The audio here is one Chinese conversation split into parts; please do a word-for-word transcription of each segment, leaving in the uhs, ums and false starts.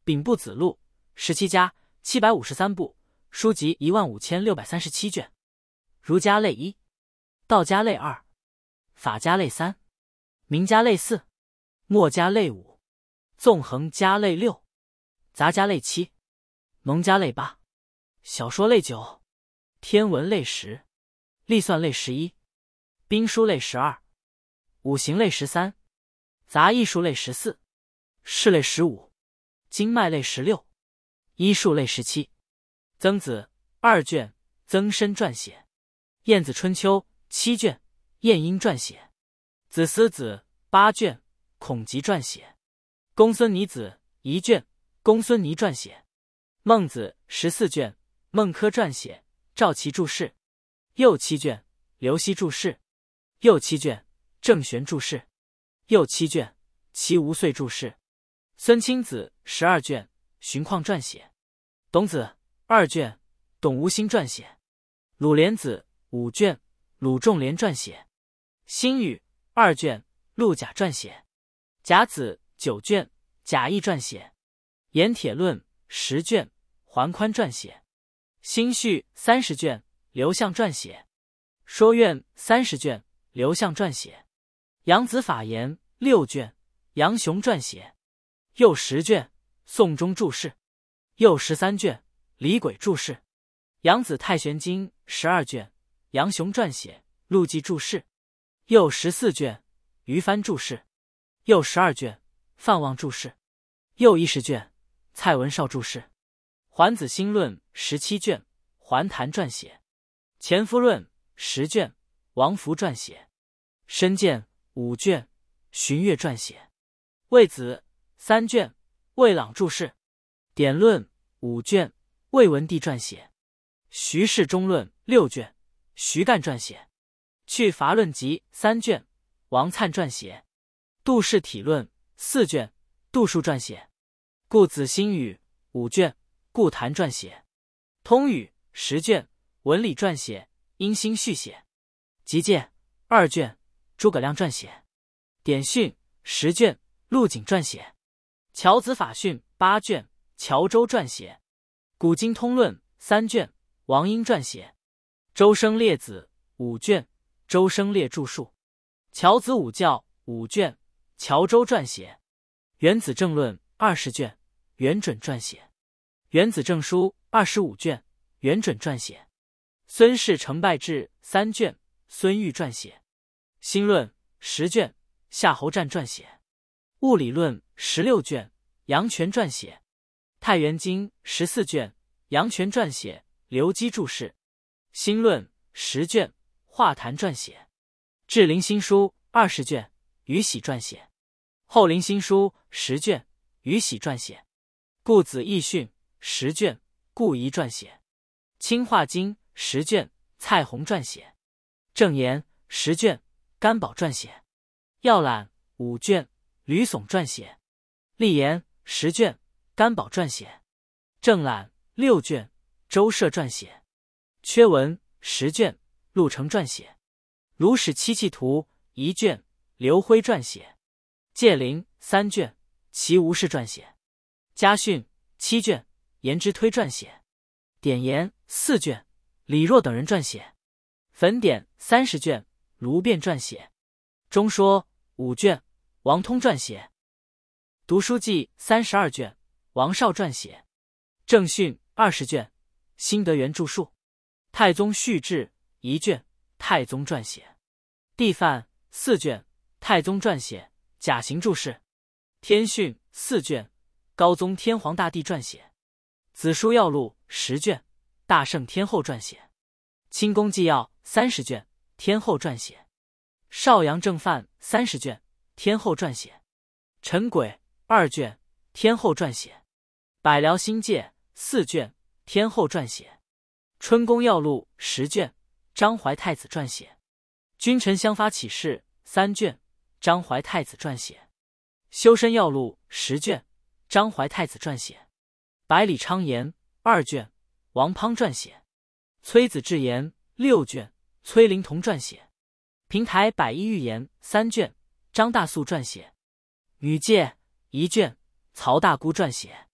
丙部子录十七家七百五十三部，书籍一万五千六百三十七卷。儒家类一，道家类二，法家类三，名家类四，墨家类五，纵横家类六，杂家类七，农家类八，小说类九，天文类十，历算类十一，兵书类十二，五行类十三，杂艺术类十四，士类十五，经脉类十六，医术类十七。曾子二卷，曾参撰写。晏子春秋七卷，晏婴撰写。子思子八卷，孔伋撰写。公孙拟子一卷，公孙倪撰写。孟子十四卷，孟轲撰写，赵齐注释。又七卷，刘熙注释。又七卷，郑玄注释。又七卷，齐无遂注释。孙钦子十二卷，荀况撰写。董子二卷，董无心撰写。鲁连子五卷，鲁仲连撰写。辛宇二卷，陆贾撰写。甲子九卷，贾谊撰写。盐铁论十卷，桓宽撰写。辛绪三十卷，刘向撰写。说苑三十卷，刘向撰写。杨子法言六卷，杨雄撰写。又十卷，宋忠注释。又十三卷，李轨注释。杨子太玄经十二卷，杨雄撰写，陆记注释。又十四卷，于帆注释。又十二卷，范望注释。又一十卷，蔡文绍注释。桓子兴论十七卷，桓谭撰写。前夫论十卷，王弗撰写。申鉴五卷，荀悦撰写。魏子三卷，魏朗注释。典论五卷，魏文帝撰写。徐氏中论六卷，徐干撰写。去伐论集三卷，王粲撰写。杜氏体论四卷，杜叔撰写。故子兴语五卷，顾谭撰写。通语十卷，文理撰写，殷兴续写。集戒二卷，诸葛亮撰写。典训十卷，陆景撰写。乔子法训八卷，乔周撰写。古今通论三卷，王英撰写。周生列子五卷，周生列著述。乔子五教五卷，乔周撰写。原子政论二十卷，元准撰写。原子政书二十五卷，元准撰写。孙氏成败志三卷，孙玉撰写。新论十卷，夏侯湛撰写。物理论十六卷，杨权撰写。太原经十四卷，杨权撰写，刘基注释。新论十卷，华谭撰写。志林新书二十卷，于喜撰写。后林新书十卷，于喜撰写。故子义训十卷，顾仪撰写。清化经十卷，蔡弘撰写。正言十卷，甘宝撰写。要览五卷，吕悚撰写。立言十卷，甘宝撰写。正览六卷，周摄撰写。缺文十卷，陆程撰写。鲁史七气图一卷，刘辉撰写。戒灵三卷，齐无氏撰写。家训七卷，颜之推撰写。典言四卷，李若等人撰写。焚典三十卷，卢辩撰写。中说五卷，王通撰写。读书记三十二卷，王绍撰写。正训二十卷，辛德元著述。太宗续志一卷，太宗撰写。地范四卷，太宗撰写，贾行注释。天训四卷，高宗天皇大帝撰写。子书要录十卷，大圣天后撰写。清宫纪要三十卷，天后撰写。邵阳正范三十卷，天后撰写。陈轨二卷，天后撰写。百僚新戒四卷，天后撰写。春宫要录十卷，张怀太子撰写。君臣相发启事三卷，张怀太子撰写。修身要录十卷，张怀太子撰写。百里昌言二卷，王滂撰写。崔子至言六卷，崔灵同撰写。平台百医寓言三卷，张大素撰写。女诫一卷，曹大姑撰写。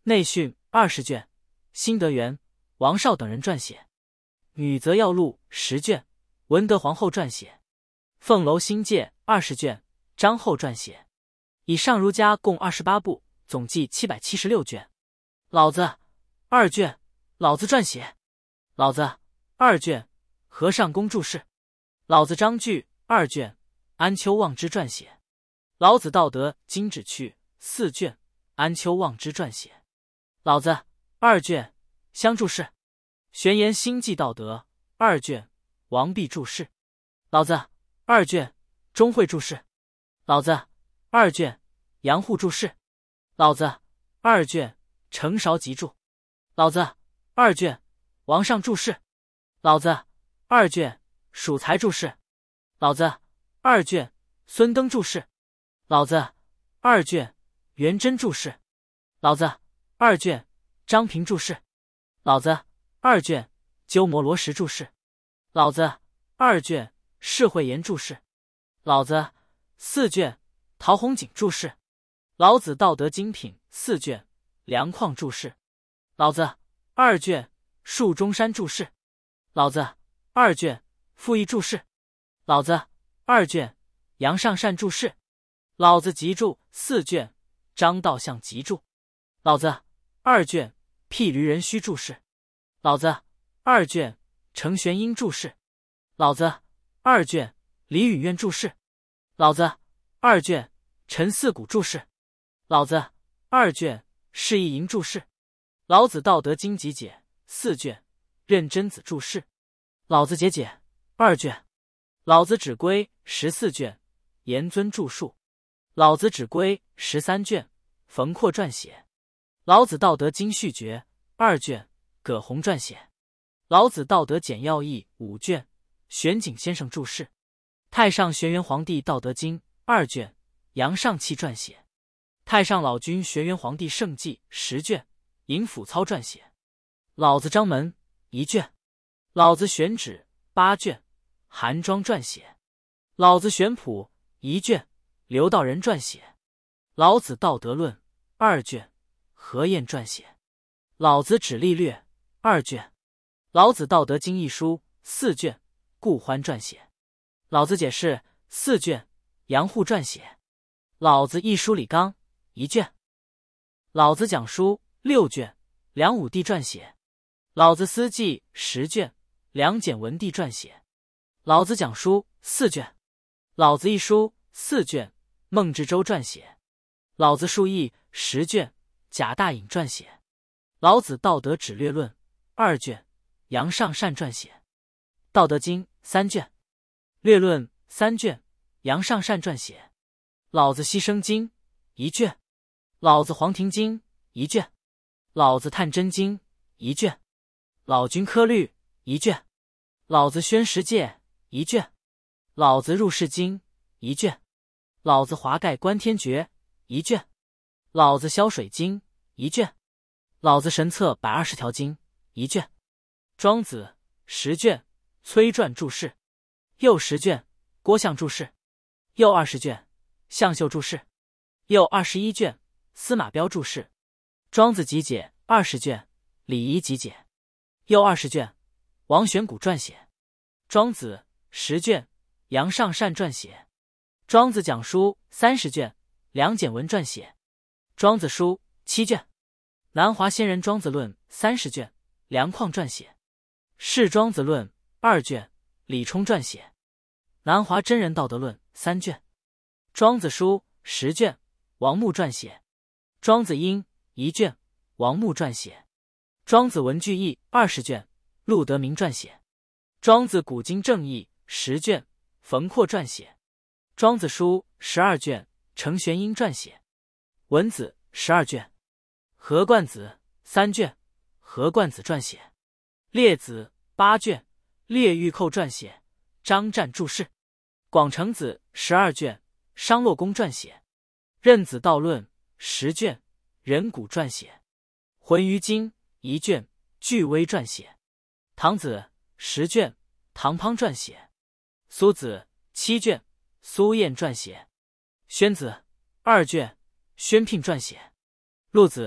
内训二十卷，辛德元、王绍等人撰写。女则要录十卷，文德皇后撰写。凤楼新界二十卷，张后撰写。以上儒家共二十八部，总计七百七十六卷。老子二卷，老子撰写。老子二卷，和尚公注释。老子章句二卷，安丘望之撰写。老子道德经旨趣四卷，安丘望之撰写。老子二卷，相注释。玄言心计道德二卷，王弼注释。老子二卷，钟会注释。老子二卷，杨护注释。老子二卷，程韶集注。老子二卷，王上注释。老子二卷，蜀才注释。老子二卷，孙登注释。老子二卷，元贞注释。老子二卷，张平注释。老子二卷，鸠摩罗什注释。老子二卷，释慧言注释。老子四卷，陶弘景注释。老子道德经品四卷，梁旷注释。老子二卷，树中山注释。老子二卷，傅毅注释。老子二卷，杨尚善注释。老子集注四卷，张道相集注。老子二卷，辟驴人须注释。老子二卷，程玄英注释。老子二卷，李允愿注释。老子二卷，陈四谷注释。老子二卷，释义营注释。老子道德经集解四卷，任真子注释。老子节解二卷。老子指归十四卷，严尊著述。老子指归十三卷，冯括撰写。老子道德经续诀二卷，葛洪撰写。老子道德简要义五卷，玄景先生注释。太上玄元皇帝道德经二卷，杨尚器撰写。太上老君玄元皇帝圣纪十卷，尹辅操撰写。老子章门一卷。老子选旨八卷，韩庄撰写。老子选谱一卷，刘道仁撰写。老子道德论二卷，何晏撰写。老子指力略二卷。老子道德经一书四卷，顾欢撰写。老子解释四卷，杨护撰写。老子一书礼纲一卷。老子讲书六卷，梁武帝撰写。老子司记十卷，梁简文帝撰写。老子讲书四卷。老子一书四卷，孟志洲撰写。老子述义十卷，贾大隐撰写。老子道德指略论二卷，杨尚善撰写。道德经三卷，略论三卷，杨尚善撰写。老子牺牲经一卷。老子黄庭经一卷。老子探真经一卷。老君科律一卷。老子宣十戒一卷。老子入世经一卷。老子华盖观天诀一卷。老子消水经一卷。老子神策百二十条经一卷。庄子十卷，崔传注释。又十卷，郭象注释。又二十卷，向秀注释。又二十一卷，司马彪注释。庄子集解二十卷，礼仪集解。又二十卷，王玄古撰写。庄子十卷，杨尚善撰写。庄子讲书三十卷，梁简文撰写。庄子书七卷。南华仙人庄子论三十卷，梁旷撰写。释庄子论二卷，李冲撰写。南华真人道德论三卷。庄子书十卷，王牧撰写。庄子英一卷，王牧撰写。庄子文句义二十卷，陆德明撰写。庄子古今正义十卷，冯括撰写。庄子书十二卷，程玄英撰写。文子十二卷。何冠子三卷，何冠子撰写。列子八卷，列御寇撰写。张湛注释。广成子十二卷，商洛公撰写。任子道论十卷，任谷撰写。浑于经一卷，巨微撰写。唐子十卷，唐滂撰写。苏子七卷，苏晏撰写。宣子二卷，宣聘撰写。陆子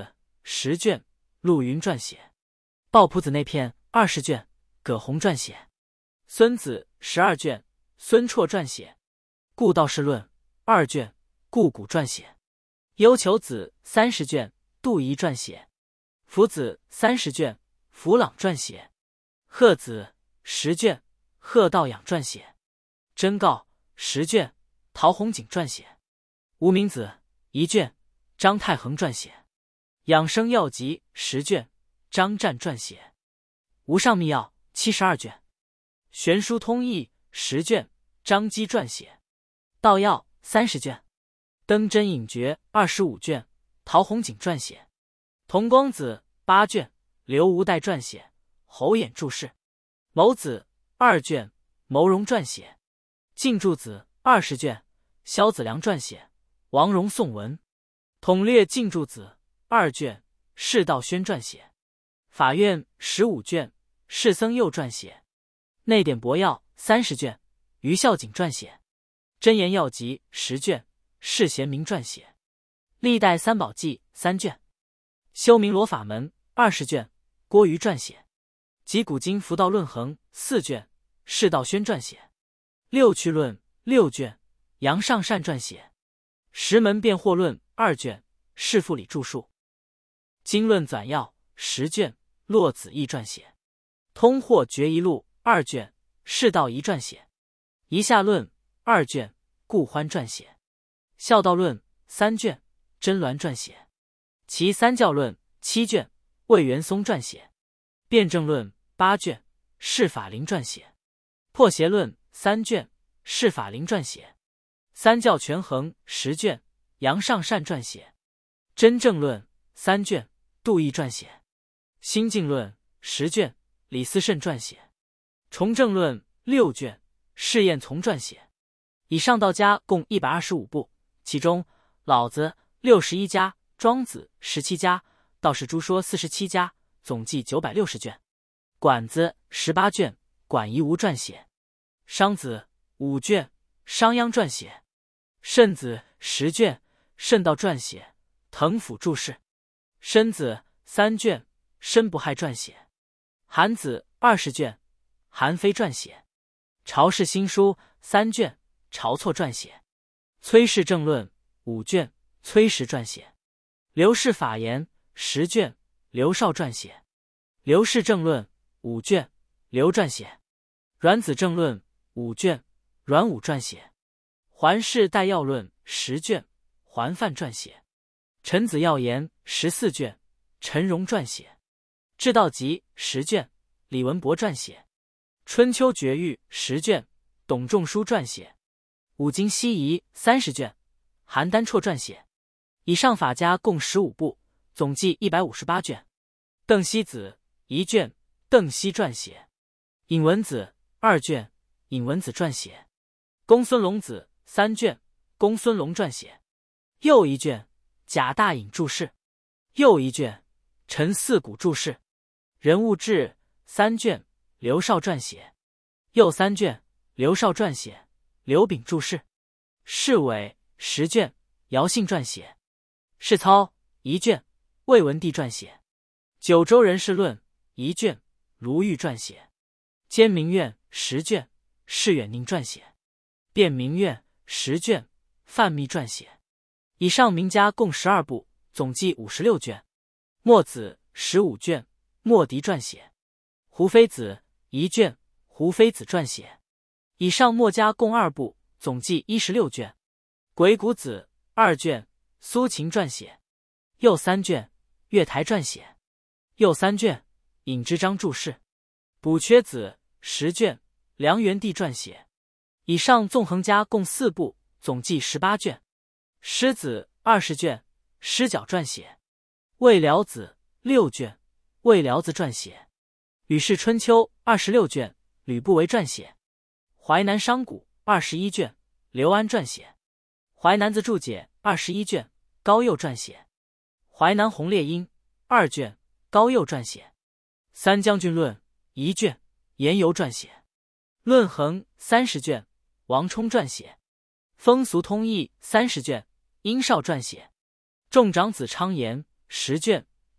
十卷，陆云撰写。鲍朴子内篇二十卷，葛洪撰写。孙子十二卷，孙绰撰写。故道士论二卷，顾古撰写。幽求子三十卷，杜仪撰写。福子三十卷，弗朗撰写。贺子十卷，贺道养撰写。真诰十卷，陶弘景撰写。无名子一卷，张太衡撰写。养生要集十卷，张湛撰写。无上密要七十二卷。玄书通义十卷，张基撰写。道要三十卷。登真隐诀二十五卷，陶弘景撰写。同光子八卷，刘无代撰写。侯衍注释。牟子二卷，牟荣撰写。晋柱子二十卷，萧子良撰写。王荣宋文。统略晋柱子二卷，释道宣撰写。法院十五卷，释僧佑撰写。内典博要三十卷，余孝景撰写。真言要集十卷，释贤明撰写。历代三宝记三卷。修明罗法门二十卷，郭瑜撰写。集古今佛道论衡四卷，释道宣撰写。六趣论六卷，杨尚善撰写。十门辩惑论二卷，释复礼著述。经论纂要十卷，骆子义撰写。通惑决疑录二卷，释道仪撰写。夷下论二卷，顾欢撰写。孝道论三卷，真鸾撰写。其三教论七卷，魏元松撰写。辩证论八卷，释法灵撰写。破邪论三卷，释法灵撰写。三教权衡十卷，杨尚善撰写。真正论三卷，杜毅撰写。心境论十卷，李思慎撰写。重正论六卷，释彦从撰写。以上道家共一百二十五部，其中老子六十一家，庄子十七家，道士诸说四十七家，总计九百六十卷。管子十八卷，管夷吾撰写。商子五卷，商鞅撰写。慎子十卷，慎道撰写。滕府注释。申子三卷，申不害撰写。韩子二十卷，韩非撰写。曹氏新书三卷，晁错撰写。崔氏政论五卷，崔实撰写。刘氏法言十卷，刘绍撰写。刘氏政论五卷，刘撰写。阮子政论五卷，阮武撰写。桓氏代要论十卷，桓范撰写。陈子要言十四卷，陈荣撰写。志道集十卷，李文博撰写。春秋绝育十卷，董仲舒撰写。五经西夷三十卷，韩丹绰撰写。以上法家共十五部，总计一百五十八卷。邓析子一卷，邓析撰写。尹文子二卷，尹文子撰写。公孙龙子三卷，公孙龙撰写。又一卷，贾大隐注释。又一卷，陈四古注释。人物志三卷，刘绍撰写。又三卷，刘绍撰写，刘秉注释。释伪十卷，姚信撰写。释操一卷，魏文帝撰写。九州人士论一卷，卢玉撰写。监明院十卷，释远宁撰写。辩明院十卷，范密撰写。以上名家共十二部，总计五十六卷。墨子十五卷，墨翟撰写。胡非子一卷，胡非子撰写。以上墨家共二部，总计一十六卷。鬼谷子二卷，苏秦撰写。又三卷，月台撰写。又三卷，尹之章注释。补缺子十卷，梁元帝撰写。以上纵横家共四部，总计十八卷。狮子二十卷，狮角撰写。魏辽子六卷，魏辽子撰写。吕氏春秋二十六卷，吕不韦撰写。淮南商贾二十一卷，刘安撰写。淮南子注解二十一卷，高佑撰写。淮南鸿烈英二卷，高佑撰写。三将军论一卷，严尤撰写。论衡三十卷，王充撰写。风俗通义三十卷，殷绍撰写。众长子昌言十卷，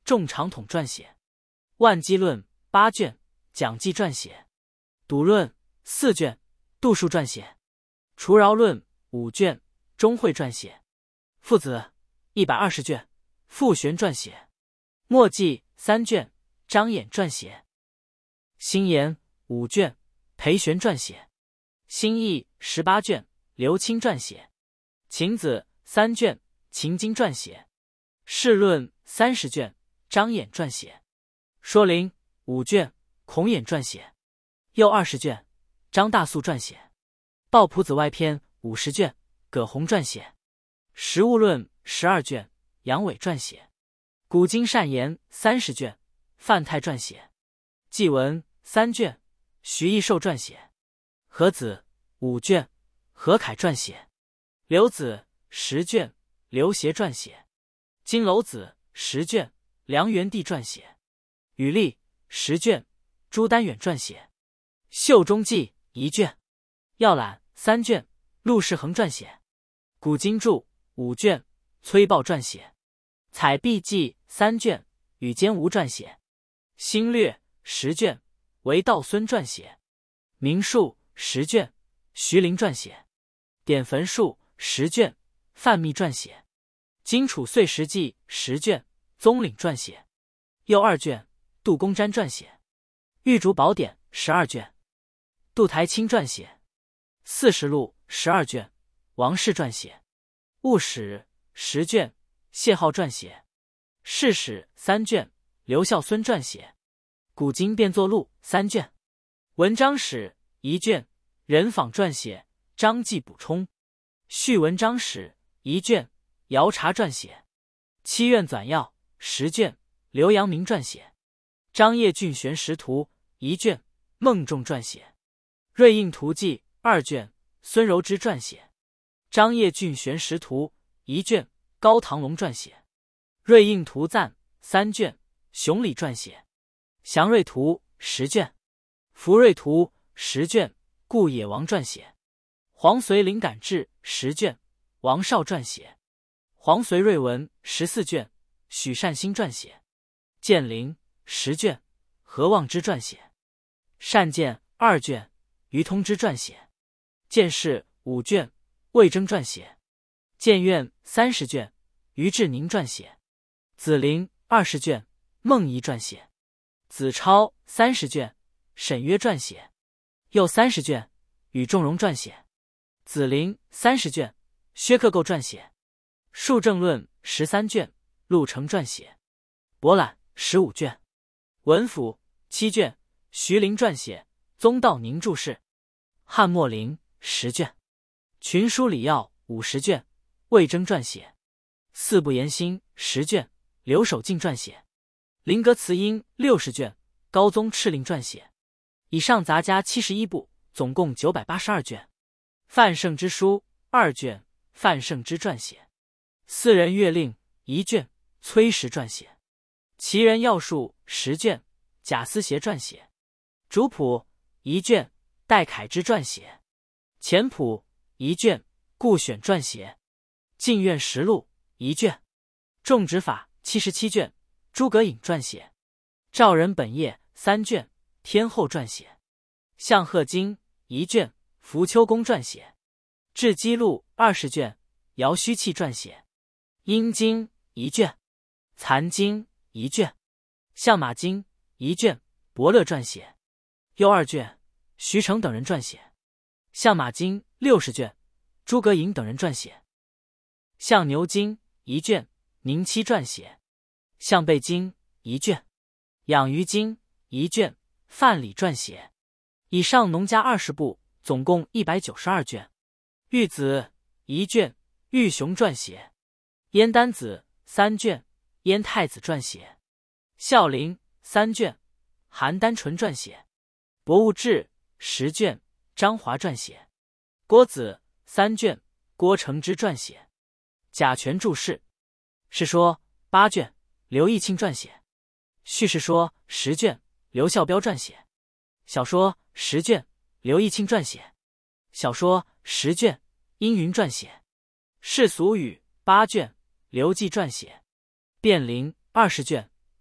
仲长统撰写。万机论八卷，讲记撰写。笃论四卷，杜数撰写。除饶论五卷，钟会撰写。父子一百二十卷，傅玄撰写。墨迹三卷，张衍撰写。新言五卷，裴玄撰写。新义十八卷，刘钦撰写。秦子三卷，秦经撰写。释论三十卷，张衍撰写。说灵五卷，孔衍撰写。又二十卷，张大素撰写。道朴子外篇五十卷，葛洪撰写。实物论十二卷，杨伟撰写。古今善言三十卷，范泰撰写。祭文三卷，徐义寿撰写。何子五卷，何凯撰写。刘子十卷，刘协撰写。金楼子十卷，梁元帝撰写。羽历十卷，朱丹远撰写。秀中记一卷，要览三卷，陆世恒撰写。古今注五卷，崔豹撰写。采璧记三卷，宇坚吾撰写。新略十卷，为道孙撰写。明术十卷，徐陵撰写。典坟术十卷，范密撰写。荆楚岁时记十卷，宗领撰写。又二卷，杜公瞻撰写。玉竹宝典十二卷，杜台清撰写。四实录十二卷，王氏撰写。务史十卷，谢浩撰写。世史三卷，刘孝孙撰写。古今变作录三卷。文章史一卷，任访撰写，张继补充。续文章史一卷，姚察撰写。七院纂要十卷，刘阳明撰写。张掖郡玄识图一卷，孟仲撰写。瑞应图记二卷，孙柔之撰写。张掖郡玄识图一卷，高唐龙撰写。瑞应图赞三卷，熊礼撰写。祥瑞图十卷，福瑞图十卷，顾野王撰写。黄绥灵感志十卷，王绍撰写。黄绥瑞文十四卷，许善兴撰写。建陵十卷，何望之撰写。善见二卷，于通之撰写。建士五卷，魏征撰写。建院三十卷，于志宁撰写。子陵二十卷，孟仪撰写。子超三十卷，沈约撰写。又三十卷，与仲荣撰写。子陵三十卷，薛克构撰写。数正论十三卷，陆程撰写。博览十五卷。文府七卷，徐陵撰写。宗道宁注释。汉末陵十卷。群书礼要五十卷，魏征撰写。四部言心十卷，刘守敬撰写。灵格词音六十卷，高宗敕令撰写。以上杂家七十一部，总共九百八十二卷。范圣之书二卷，范圣之撰写。四人乐令一卷，崔实撰写。齐人要术十卷，贾思勰撰写。主谱一卷，戴凯之撰写。前谱一卷，顾选撰写。进院实录一卷。种植法七十七卷，诸葛颖撰写。赵人本业三卷，天后撰写。象鹤经一卷，浮丘公撰写。志基录二十卷，姚虚器撰写。阴经一卷，残经一卷。相马经一卷，伯乐撰写。又二卷，徐成等人撰写。相马经六十卷，诸葛颖等人撰写。相牛经一卷，宁戚撰写。相背经一卷，养鱼经一卷，范蠡撰写。以上农家二十部，总共一百九十二卷。玉子一卷，玉雄撰写。燕丹子三卷，燕太子撰写。孝陵三卷，邯郸纯撰写。博物志十卷，张华撰写。郭子三卷，郭承之撰写。贾全注释。是说八卷，刘义庆撰写。叙事说十卷，刘孝标撰写。小说十卷，刘义庆撰写。小说十卷，殷云撰写。世俗语八卷，刘季撰写。变陵二十卷，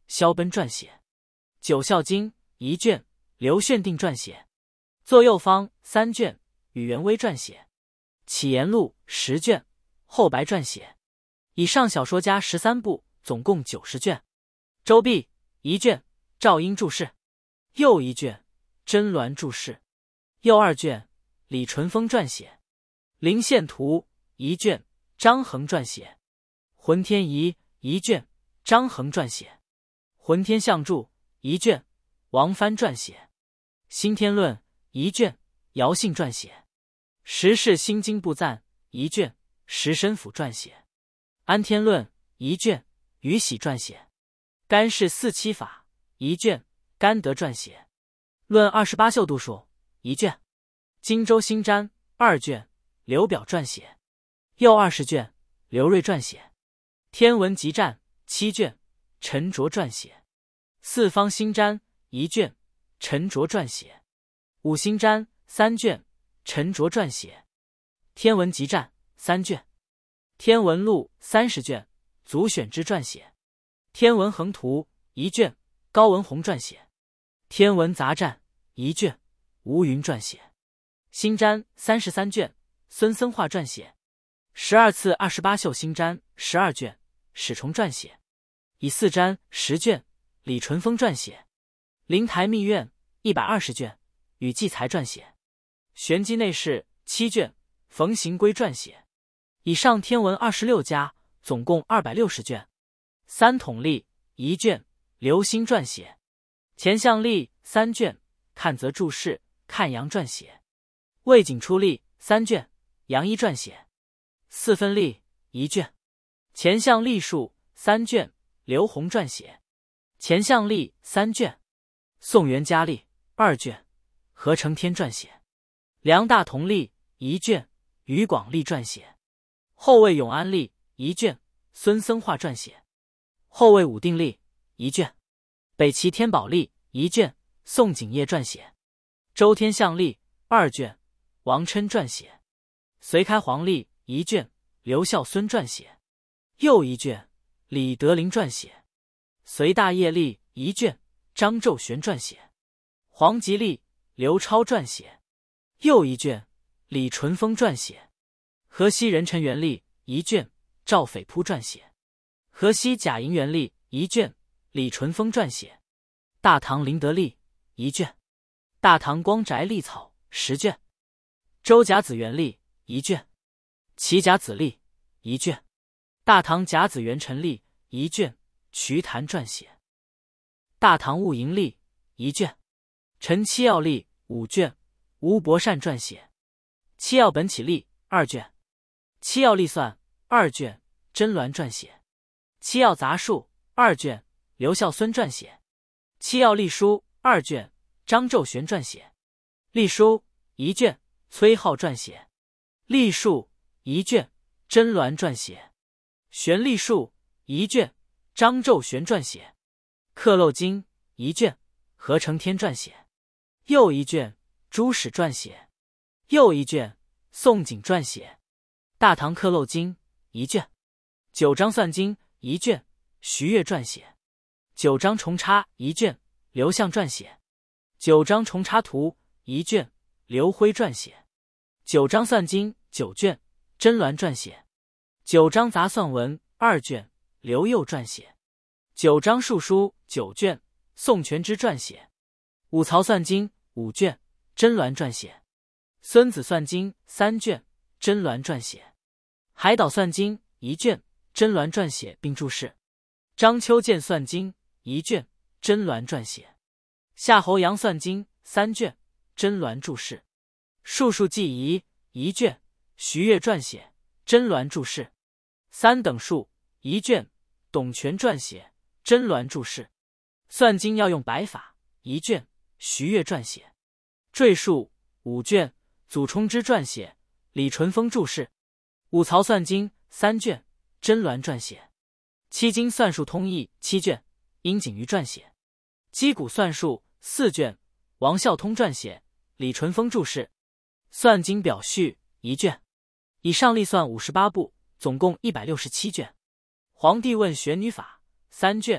萧奔撰写。九孝经一卷，刘炫定撰写。作右方三卷，宇元威撰写。启言录十卷，后白撰写。以上小说家十三部，总共九十卷。周弼一卷，赵英注释。又一卷，甄鸾注释。又二卷，李淳风撰写。灵宪图一卷，张衡撰写。浑天仪一卷，张衡撰写。浑天象注一卷，王藩撰写。新天论一卷，姚信撰写。十世心经部赞一卷，石申府撰写。安天论一卷，宇喜撰写。干氏四七法一卷，甘德撰写。论二十八宿度数一卷。荆州新瞻二卷，刘表撰写。又二十卷，刘瑞撰写。天文集战七卷，陈卓撰写。四方新瞻一卷，陈卓撰写。五星瞻三卷，陈卓撰写。天文集战三卷。天文录三十卷，祖选之撰写。天文横图一卷，高文宏撰写。天文杂战一卷，吴云撰写。新瞻三十三卷，孙僧化撰写。十二次二十八宿新瞻十二卷，史崇撰写。以四瞻十卷，李淳风撰写。灵台密院一百二十卷，宇继才撰写。玄机内侍七卷，冯行规撰写。以上天文二十六家，总共二百六十卷。三统历一卷，刘兴撰写。前象历三卷，看则注释，看杨撰写。魏景初历三卷，杨一撰写。四分历一卷。前象历数三卷，刘洪撰写。前象历三卷。宋元嘉历二卷，何承天撰写。梁大同历一卷，于广历撰写。后魏永安历一卷，孙僧化撰写。后魏武定历一卷。北齐天宝历一卷，宋景业撰写。周天象历二卷，王琛撰写。隋开皇历一卷，刘孝孙撰写。又一卷，李德林撰写。隋大业历一卷，张昼玄撰写。黄吉历刘超撰写。又一卷，李淳风撰写。河西壬辰元历一卷，赵斐扑撰写。河西甲寅元历一卷，李淳风撰写。大唐麟德历一卷。大唐光宅历草十卷。周甲子元历一卷。齐甲子历一卷。大唐甲子元辰历一卷，瞿昙撰写。大唐戊寅历一卷。陈七曜历五卷，吴伯善撰写。七曜本起历二卷。七曜历算二卷，甄鸾撰写。七曜杂述二卷，刘孝孙撰写。七曜历书二卷，张昼玄撰写。历书一卷，崔颢撰写。历数一卷，甄鸾撰写。玄历数一卷，张昼玄撰写。刻漏经一卷，何承天撰写。又一卷，朱史撰写。又一卷，宋景撰写。大唐刻漏经一卷。九章算经一卷，徐悦撰写。九章重插一卷，刘向撰写。九章重插图一卷，刘辉撰写。九章算经九卷，甄鸾撰写。九章杂算文二卷，刘佑撰写。九章述书九卷，宋全之撰写。五曹算经五卷，甄鸾撰写。孙子算经三卷，甄鸾撰写。海岛算经一卷，甄鸾撰写并注释。章丘鉴算经一卷，甄鸾撰写。夏侯阳算经三卷，甄鸾注释。术数记遗一卷，徐悦撰写，甄鸾注释。三等数一卷，董权撰写，甄鸾注释。算经要用白法一卷，徐悦撰写。赘述五卷，祖冲之撰写，李淳风注释。五曹算经三卷，甄鸾撰写。七经算术通义七卷，殷景瑜撰写。击鼓算术四卷，王孝通撰写，李淳风注释。算经表序一卷。以上历算五十八部，总共一百六十七卷。黄帝问玄女法三卷，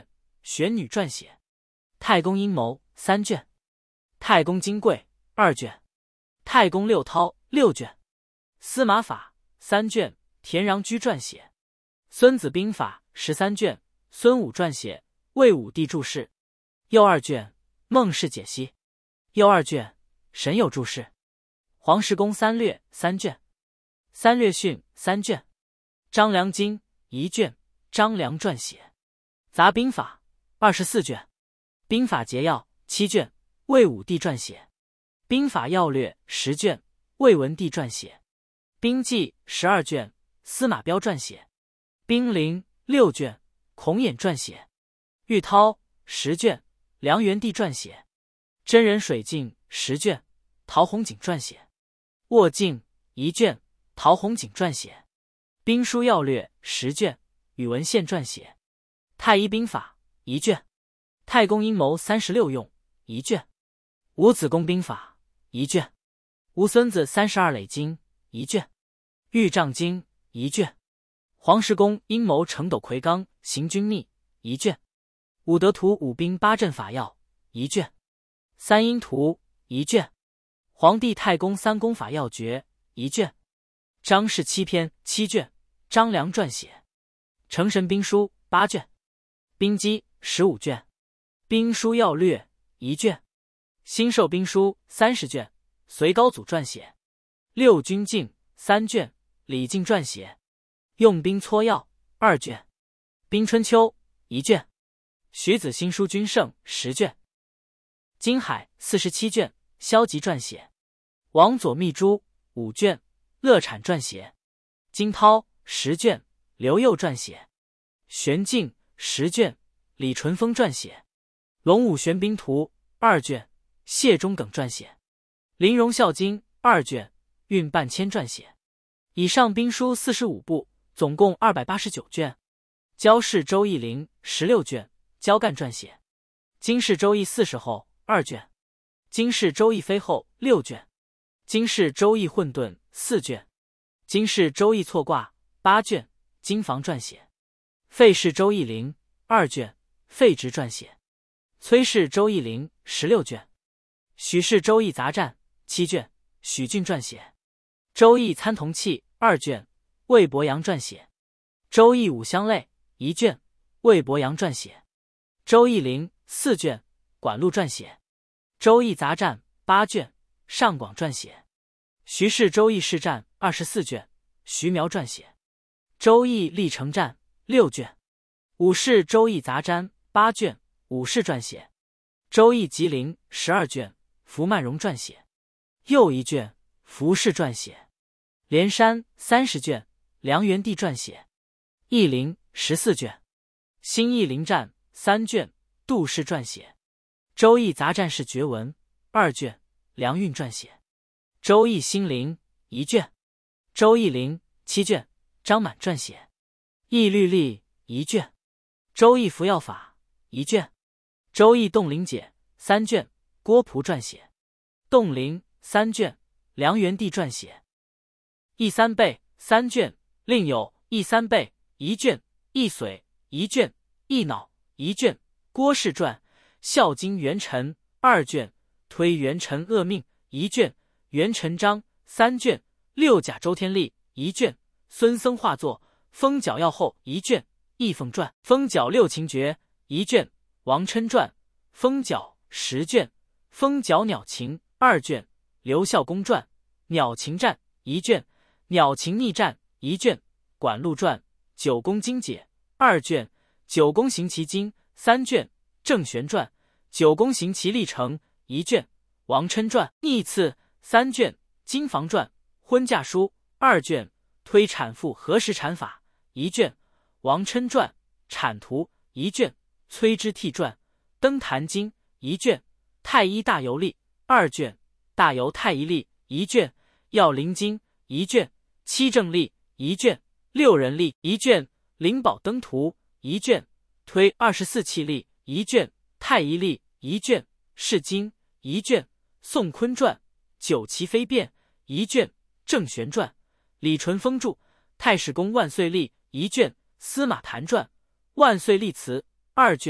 玄女撰写。太公阴谋三卷。太公金匮二卷。太公六韬六卷。司马法三卷，田穰居撰写。孙子兵法十三卷，孙武撰写，魏武帝注释。又二卷，孟氏解析。又二卷，沈有注释。黄石公三略三卷。三略训三卷。张良经一卷，张良撰写。杂兵法二十四卷。兵法节要七卷，魏武帝撰写。兵法要略十卷，魏文帝撰写。兵记十二卷，司马彪撰写。兵临六卷，孔衍撰写。玉涛十卷，梁元帝撰写。真人水镜十卷，陶弘景撰写。握镜一卷，陶弘景撰写。兵书要略十卷，宇文宪撰写。太医兵法一卷。太公阴谋三十六用一卷。吴子公兵法一卷。吴孙子三十二累经一卷。豫杖经一卷。黄石公阴谋乘斗魁罡行军逆一卷。武德图武兵八阵法要一卷。三阴图一卷。黄帝太公三公法要诀一卷。张氏七篇七卷，张良撰写。成神兵书八卷。兵机十五卷。兵书要略一卷。新授兵书三十卷，隋高祖撰写。六军镜三卷，李靖撰写。用兵撮要二卷。兵春秋一卷。徐子新书军胜十卷。金海四十七卷，萧吉撰写。王佐秘书五卷，乐产撰写。金涛十卷，刘佑撰写。玄镜十卷，李淳风撰写。龙武玄兵图二卷，谢忠耿撰写。林荣孝经二卷，运半千撰写。以上兵书四十五部，总共二百八十九卷。焦氏周易灵十六卷，焦干撰写。金氏周易四十后二卷。金氏周易飞后六卷。金氏周易混沌四卷。金氏周易错卦八卷，金房撰写。费氏周易灵二卷，费直撰写。崔氏周易灵十六卷。许氏周易杂战七卷，许俊撰写。周易参同契二卷，魏伯阳撰写。周易五香类一卷，魏伯阳撰写。周易灵四卷，管路撰写。周易杂战八卷，上广撰写。徐氏周易试战二十四卷，徐苗撰写。周易历程战六卷。武氏周易杂占八卷，武氏撰写。周易吉灵十二卷，符曼荣撰写。又一卷，符氏撰写。连山三十卷，梁元帝撰写。易灵十四卷。新易灵战三卷，杜氏撰写。周易杂战是绝文二卷，梁运撰写。周易新灵一卷。周易灵七卷，张满撰写。易律历一卷。周易服药法一卷。周易冻灵解三卷，郭璞撰写。冻灵三卷，梁元帝撰写。易三倍三卷，另有易三倍一卷，易髓一卷，易脑一卷，郭氏传。孝经元辰二卷，推元辰恶命一卷，元辰章三卷，六甲周天历一卷，孙僧画作风角要后一卷，易凤传风角六禽诀一卷，王琛传风角十卷，风角鸟禽二卷，刘孝公传鸟禽战一卷，鸟禽逆战一卷，管路传九宫经解二卷，九宫行奇经三卷，郑玄传九宫行奇历程一卷，王琛传逆次三卷，金房传婚嫁书二卷，推产妇何时产法一卷，王琛传产图一卷，崔之替传登坛经一卷，太医大游历二卷，大游太医历一卷，药灵经一卷，七正历一卷，六人历一卷，灵宝登图一卷，推二十四气历一卷，太医历一卷，释经一卷，宋坤传九旗飞变一卷，郑玄传李淳风著太史公万岁历一卷，司马谈传万岁历词二卷，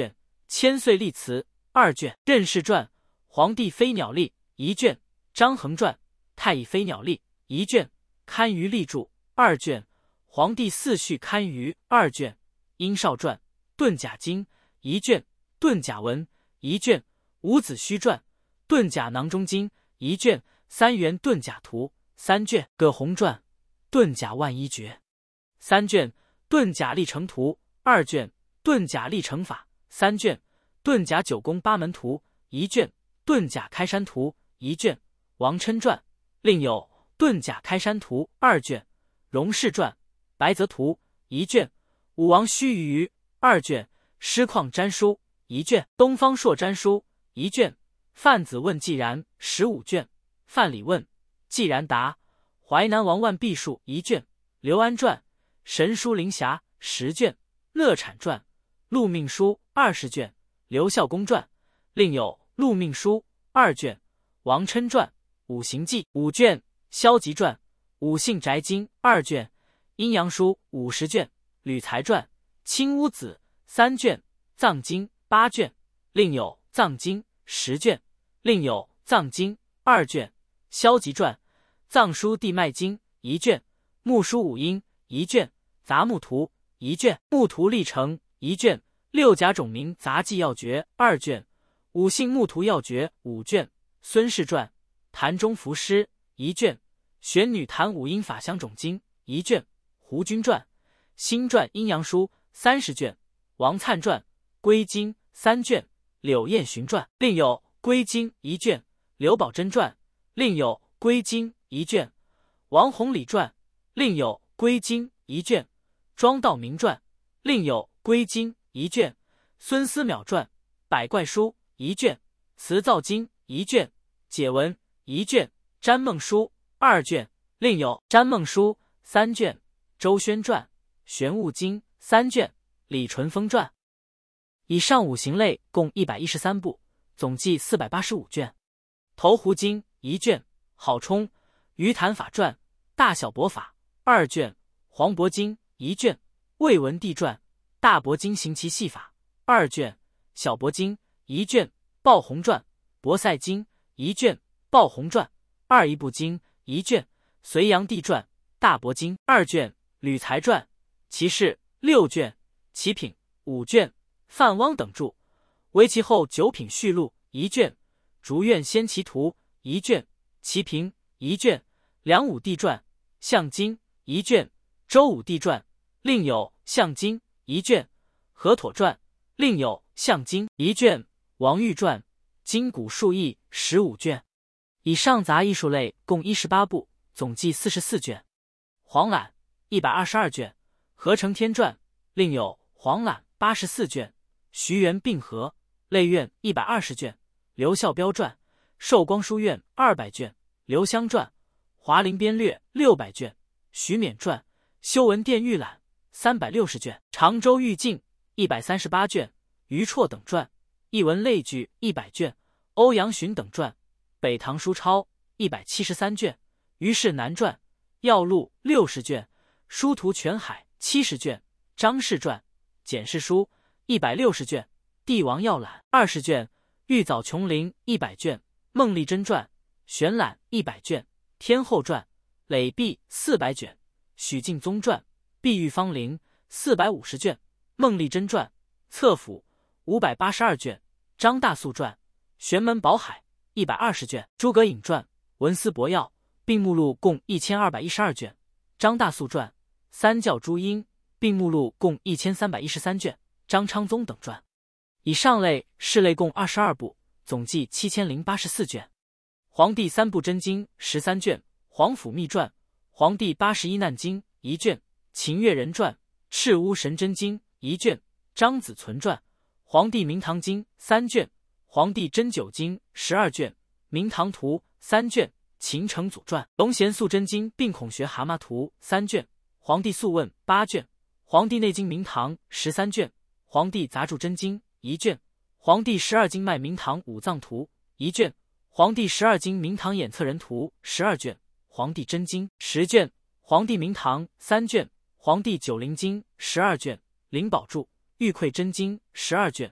千岁历辞二卷，任氏传、皇帝飞鸟历一卷，张衡传、太乙飞鸟历一卷，堪舆历注二卷，皇帝四序堪舆二卷，殷少传、遁甲经一卷，遁甲文一卷，伍子胥传、遁甲囊中经一卷，三元遁甲图三卷，葛洪传、遁甲万一诀三卷，遁甲历程图二卷，遁甲历程法三卷，遁甲九宫八门图一卷，遁甲开山图一卷，王琛传，另有遁甲开山图二卷，荣氏传、白泽图一卷，武王须臾二卷，师旷占书一卷，东方朔占书一卷，范子问季然十五卷，范蠡问季然答，淮南王万毕术一卷，刘安传、神书灵匣十卷，乐产传、陆命书二十卷，刘孝公传，另有陆命书二卷，王琛传、五行记五卷，萧吉传、五姓宅经二卷，阴阳书五十卷，吕才传、清乌子三卷，藏经八卷，另有藏经十卷，另有藏经二卷，萧吉传、藏书地脉经一卷，木书五音一卷，杂木图一卷，木图历程一卷，六甲种名杂记要诀二卷，五姓木图要诀五卷，孙氏传、坛中符诗一卷，玄女坛五音法相种经一卷，胡君传、新传阴阳书三十卷，王粲传、归经三卷，柳燕寻传，另有归经一卷，刘宝珍传，另有归经一卷，王弘礼传，另有归经一卷，庄道明传，另有归经一卷，孙思邈传、百怪书一卷，辞造经一卷，解文一卷，占梦书二卷，另有占梦书三卷，周宣传、玄武经三卷，李淳风传。以上五行类共一百一十三部，总计四百八十五卷。投壶经一卷，郝冲、于坛法传、大小伯法二卷，黄伯经一卷，魏文帝传、大伯经行其细法二卷，小伯经一卷，鲍宏传、博塞经一卷，鲍宏传、二仪部经一卷，隋炀帝传、大伯经二卷，吕才传、其事六卷，其品五卷，范汪等著，为其后九品序录一卷，竹院先奇图一卷，其评一卷，梁武帝传、象经一卷，周武帝传，另有象经一卷，河妥传，另有象经一卷，王玉传、今古述义十五卷。以上杂艺术类共一十八部，总计四十四卷。黄览一百二十二卷，合成天传，另有黄览八十四卷，徐元并合类院一百二十卷，刘孝标传、寿光书院二百卷，刘襄传、华林编略六百卷，徐勉传、修文殿预览三百六十卷，常州玉镜一百三十八卷，余绰等传、译文类聚一百卷，欧阳询等传、北唐书钞一百七十三卷，于氏南传、要录六十卷，书图全海七十卷，张氏传、简氏书一百六十卷，帝王要览二十卷，玉藻琼林一百卷，孟丽珍传、玄览一百卷，天后传、累璧四百卷，许敬宗传、碧玉芳龄四百五十卷，孟丽珍传、册府五百八十二卷，张大素传、玄门宝海一百二十卷，诸葛颖传、文思博要并目录共一千二百一十二卷，张大素传、三教诸因并目录共一千三百一十三卷，张昌宗等传。以上类是类共二十二部，总计七千零八十四卷。黄帝三部真经十三卷，皇甫秘传、黄帝八十一难经一卷，秦越人传、赤乌神真经一卷，张子存传、黄帝明堂经三卷，黄帝真九经十二卷，明堂图三卷，秦成祖传、龙贤素真经并孔学蛤蟆图三卷，黄帝素问八卷，黄帝内经明堂十三卷，黄帝杂著真经一卷，黄帝十二经脉明堂五脏图一卷，黄帝十二经明堂眼测人图十二卷，黄帝真经十卷，黄帝明堂三卷，黄帝九灵经十二卷，灵宝注、玉馈真经十二卷，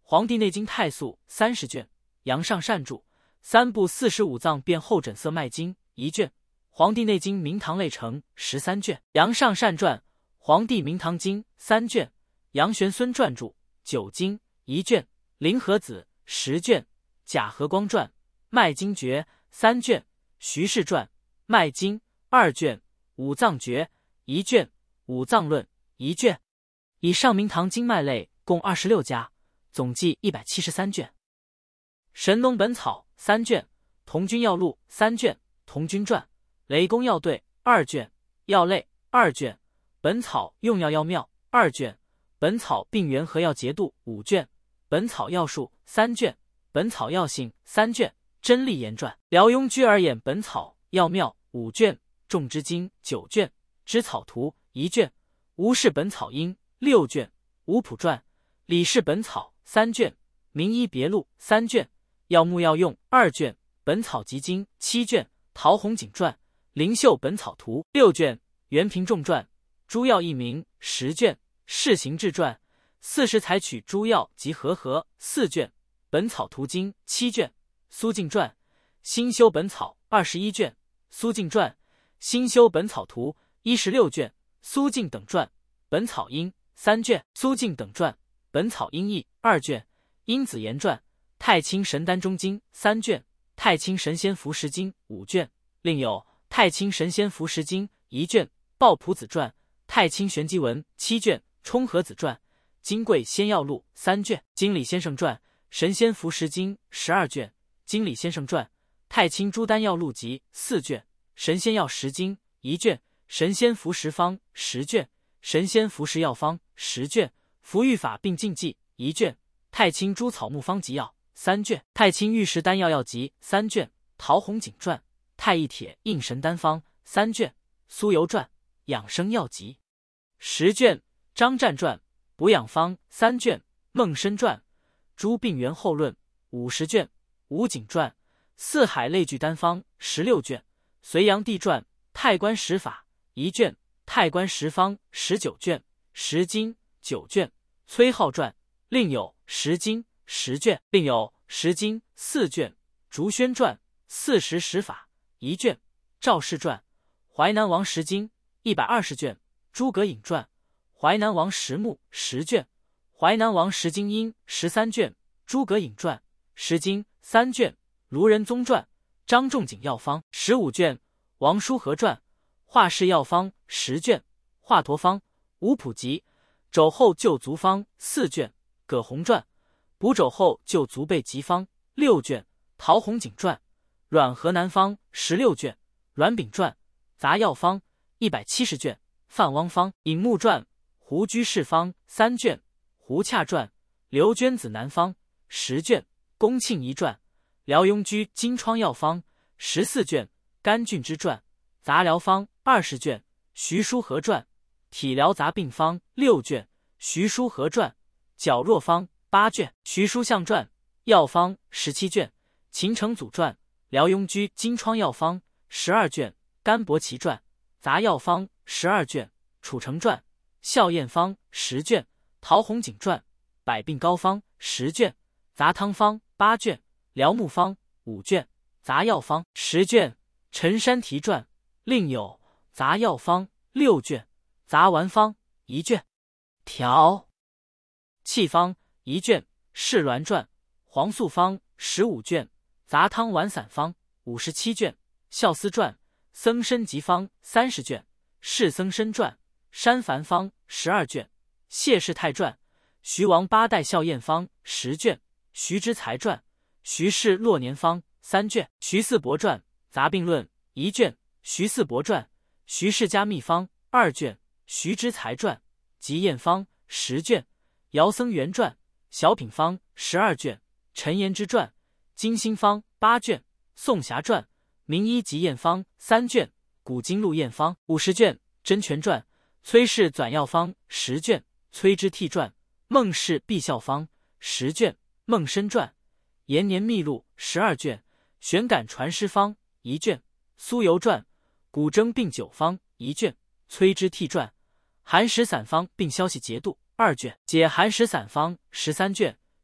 黄帝内经太素三十卷，杨尚善著，三部四十五脏辨后诊色脉经一卷，黄帝内经明堂类成十三卷，杨尚善传，黄帝明堂经三卷，杨玄孙传著九经一卷，林和子十卷，贾和光传脉经诀三卷，徐氏传脉经二卷，五脏诀一卷，五脏论一卷。以上明堂经脉类共二十六家，总计一百七十三卷。神农本草三卷，童军药录三卷，童军传、雷公药对二卷，药类二卷，本草用药要妙二卷，本草病源和药节度五卷，本草药术三卷，本草药性三卷，真力言传、辽庸居而演本草药妙五卷，种之经九卷，知草图一卷，吴氏本草经六卷，吴普传、李氏本草三卷，名医别录三卷，药木药用二卷，本草集经七卷，陶弘景传、灵秀本草图六卷，袁平仲传、诸药一名十卷，世行志传、四时采取诸药及和合四卷，本草图经七卷，苏晋传、新修本草二十一卷，苏晋传、新修本草图一十六卷，苏晋等传、本草英三卷，苏晋等传、本草英译二卷，殷子言传、太清神丹中经三卷，太清神仙服食经五卷，另有太清神仙服食经一卷，鲍朴子传、太清玄机文七卷，冲和子传、金匮仙药录三卷，金李先生传、神仙服食经十二卷，金李先生传、太清诸丹药录集四卷，神仙药食经一卷，神仙服食方十卷，神仙服食药方十卷，服御法并禁忌一卷，太清诸草木方集药三卷，太清御食丹药药集三卷，陶弘景传、太乙铁应神丹方三卷，苏游传、养生药集十卷，张湛传、补养方三卷，孟参传、诸病源后论五十卷，吴景传、四海类聚丹方十六卷，隋炀帝传、太官十法一卷，太官十方十九卷，十经九卷，崔浩传、另有十经十卷，另有十经四卷，竹轩传、四时十法一卷，赵氏传、淮南王十经一百二十卷，诸葛颖传、淮南王十目十卷，淮南王十经因十三卷，诸葛颖传、十经三卷，卢仁宗传、张仲景药方十五卷，王叔和传、华氏药方十卷，华佗方、吴普集、肘后救足方四卷，葛洪传、补肘后救足背疾方六卷，陶弘景传、阮河南方十六卷，阮炳传、杂药方一百七十卷，范汪方、尹木传、胡居士方三卷，胡洽传、刘娟子南方十卷，龚庆仪传、辽庸居金疮药方十四卷，甘郡之传、杂疗方二十卷，徐书和传、体疗杂病方六卷，徐书和传、绞弱方八卷，徐书相传、药方十七卷，秦承祖传、辽庸居金疮药方十二卷，甘伯奇传、杂药方十二卷，楚成传、效验方十卷，陶弘景传、百病膏方十卷，杂汤方八卷，辽木方五卷，杂药方十卷，陈山题传、另有杂药方六卷，杂丸方一卷，调气方一卷，释挛传、黄素方十五卷，杂汤丸散方五十七卷，孝思传、僧参集方三十卷，释僧参传、山凡方十二卷，谢氏泰传、徐王八代效验方十卷，徐之才传、徐氏络年方三卷，徐四伯传、杂病论一卷，徐四伯传、徐氏家秘方二卷，徐之才传、集验方十卷，姚僧元传、小品方十二卷，陈延之传、金星方八卷，宋霞传、名医集验方三卷，古今录验方五十卷，真泉传、崔氏纂药方十卷，崔之替传、孟氏必效方十卷，孟参传、延年秘录十二卷，玄感传师方一卷，苏游传、古征病九方一卷，崔之替传、寒食散方并消息节度二卷，解寒食散方十三卷，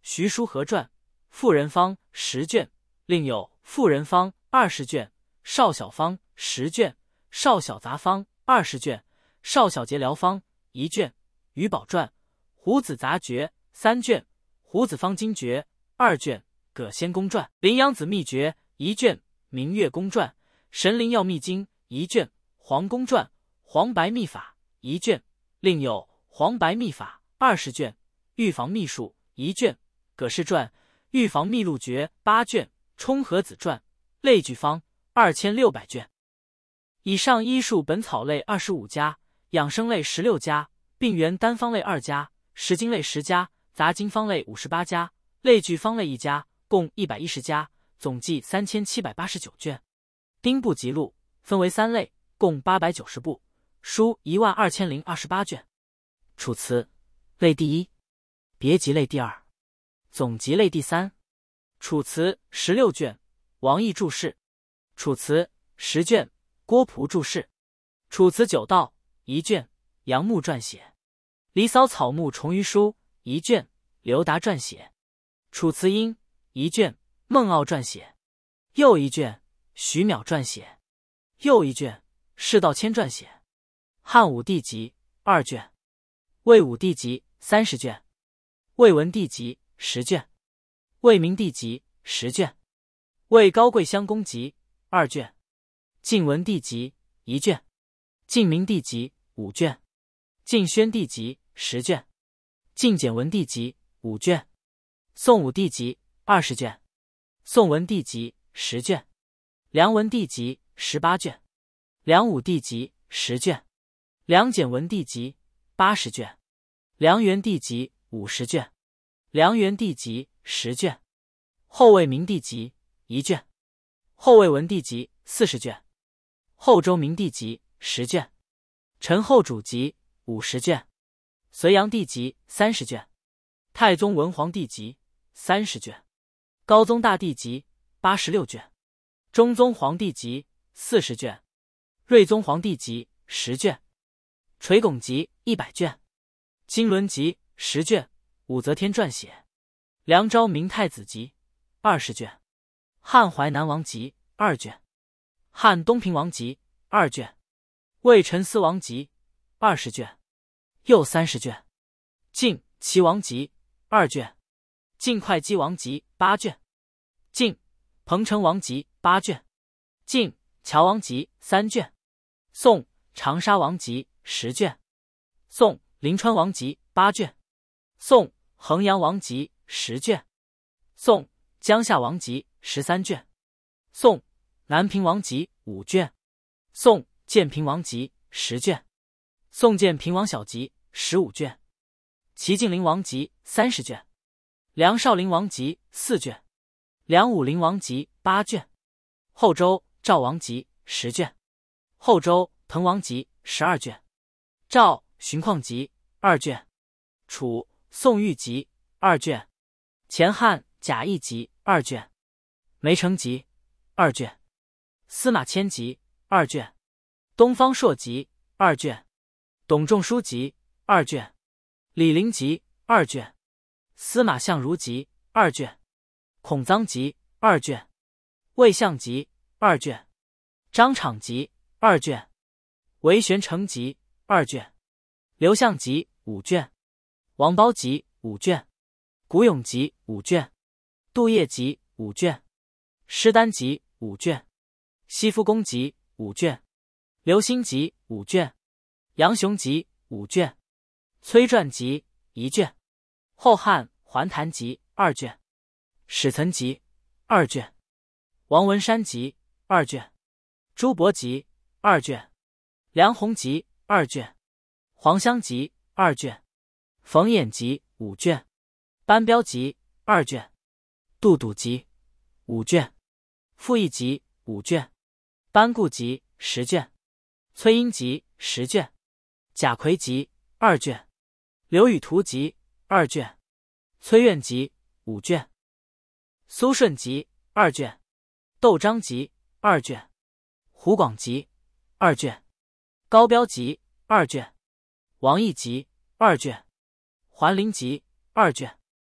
徐书和传、妇人方十卷，另有妇人方二十卷、少小方十卷、少小杂方二十卷、少小节疗方一卷、余宝传、胡子杂诀三卷、胡子方经诀二卷、葛仙公传、羚羊子秘诀一卷、明月公传、神灵药秘经一卷、黄公传、黄白秘法一卷，另有黄白秘法二十卷、预防秘术一卷、葛氏传、预防秘录诀八卷、冲和子传、类聚方二千六百卷。以上医术本草类二十五家，养生类十六家，病原单方类二家，食经类十家，杂经方类五十八家，类聚方类一家，共一百一十家，总计三千七百八十九卷。丁部集录分为三类，共八百九十部，书一万二千零二十八卷。楚辞类第一，别集类第二，总集类第三。楚辞十六卷，王毅注释；楚辞十卷，郭璞注释；楚辞九道一卷，杨牧撰写；离骚草木虫鱼书一卷，刘达撰写；楚辞音一卷，孟傲撰写；又一卷，徐邈撰写；又一卷，释道谦撰写。汉武帝集二卷，魏武帝集三十卷，魏文帝集十卷，魏明帝集十卷，魏高贵襄公集二卷，晋文帝集一卷，晋明帝集五卷，晋宣帝集十卷，晋简文帝集五卷，宋武帝集二十卷，宋文帝集十卷，梁文帝集十八卷，梁武帝集十卷，梁简文帝集八十卷，梁元帝集五十卷，梁元帝集十卷，后魏明帝集一卷，后魏文帝集四十卷，后周明帝集十卷，陈后主集五十卷，隋炀帝集三十卷，太宗文皇帝集三十卷，高宗大帝集八十六卷，中宗皇帝集四十卷，睿宗皇帝集十卷，垂拱集一百卷，金轮集十卷，武则天撰写。梁昭明太子集二十卷，汉淮南王集二卷，汉东平王集二卷，魏陈思王集二十卷，又三十卷，晋齐王集二卷，晋会稽王集八卷，晋彭城王集八卷，晋乔王集三卷，宋长沙王集十卷，宋临川王集八卷，宋衡阳王集十卷，宋江夏王集十三卷，宋南平王集五卷，宋建平王集十卷，宋建平王小集十五卷，齐晋灵王集三十卷，梁少陵王集四卷，梁武陵王集八卷，后周赵王集十卷，后周滕王集十二卷，赵荀况集二卷，楚宋玉集二卷，前汉贾谊集二卷，梅城集二卷，司马迁集二卷，东方朔集二卷，董仲舒集二卷，李陵集二卷，司马相如集二卷，孔臧集二卷，魏相集二卷，张敞集二卷，韦玄成集二卷，刘向集五卷，王褒集五卷，古咏集五卷，杜业集五卷，施丹集五卷，西夫公集五卷，刘兴集五卷，杨雄集五卷，崔传集一卷，后汉桓谭集二卷，史岑集二卷，王文山集二卷，朱伯集二卷，梁鸿集二卷，黄香集二卷，冯衍集五卷，班彪集二卷，杜笃集五卷，傅毅集五卷，班固集十卷，崔英集十卷，贾逵集二卷，刘禹图集二卷，崔苑集五卷，苏顺集二卷，窦章集二卷，胡广集二卷，高彪集二卷，王毅集二卷，桓灵集二卷，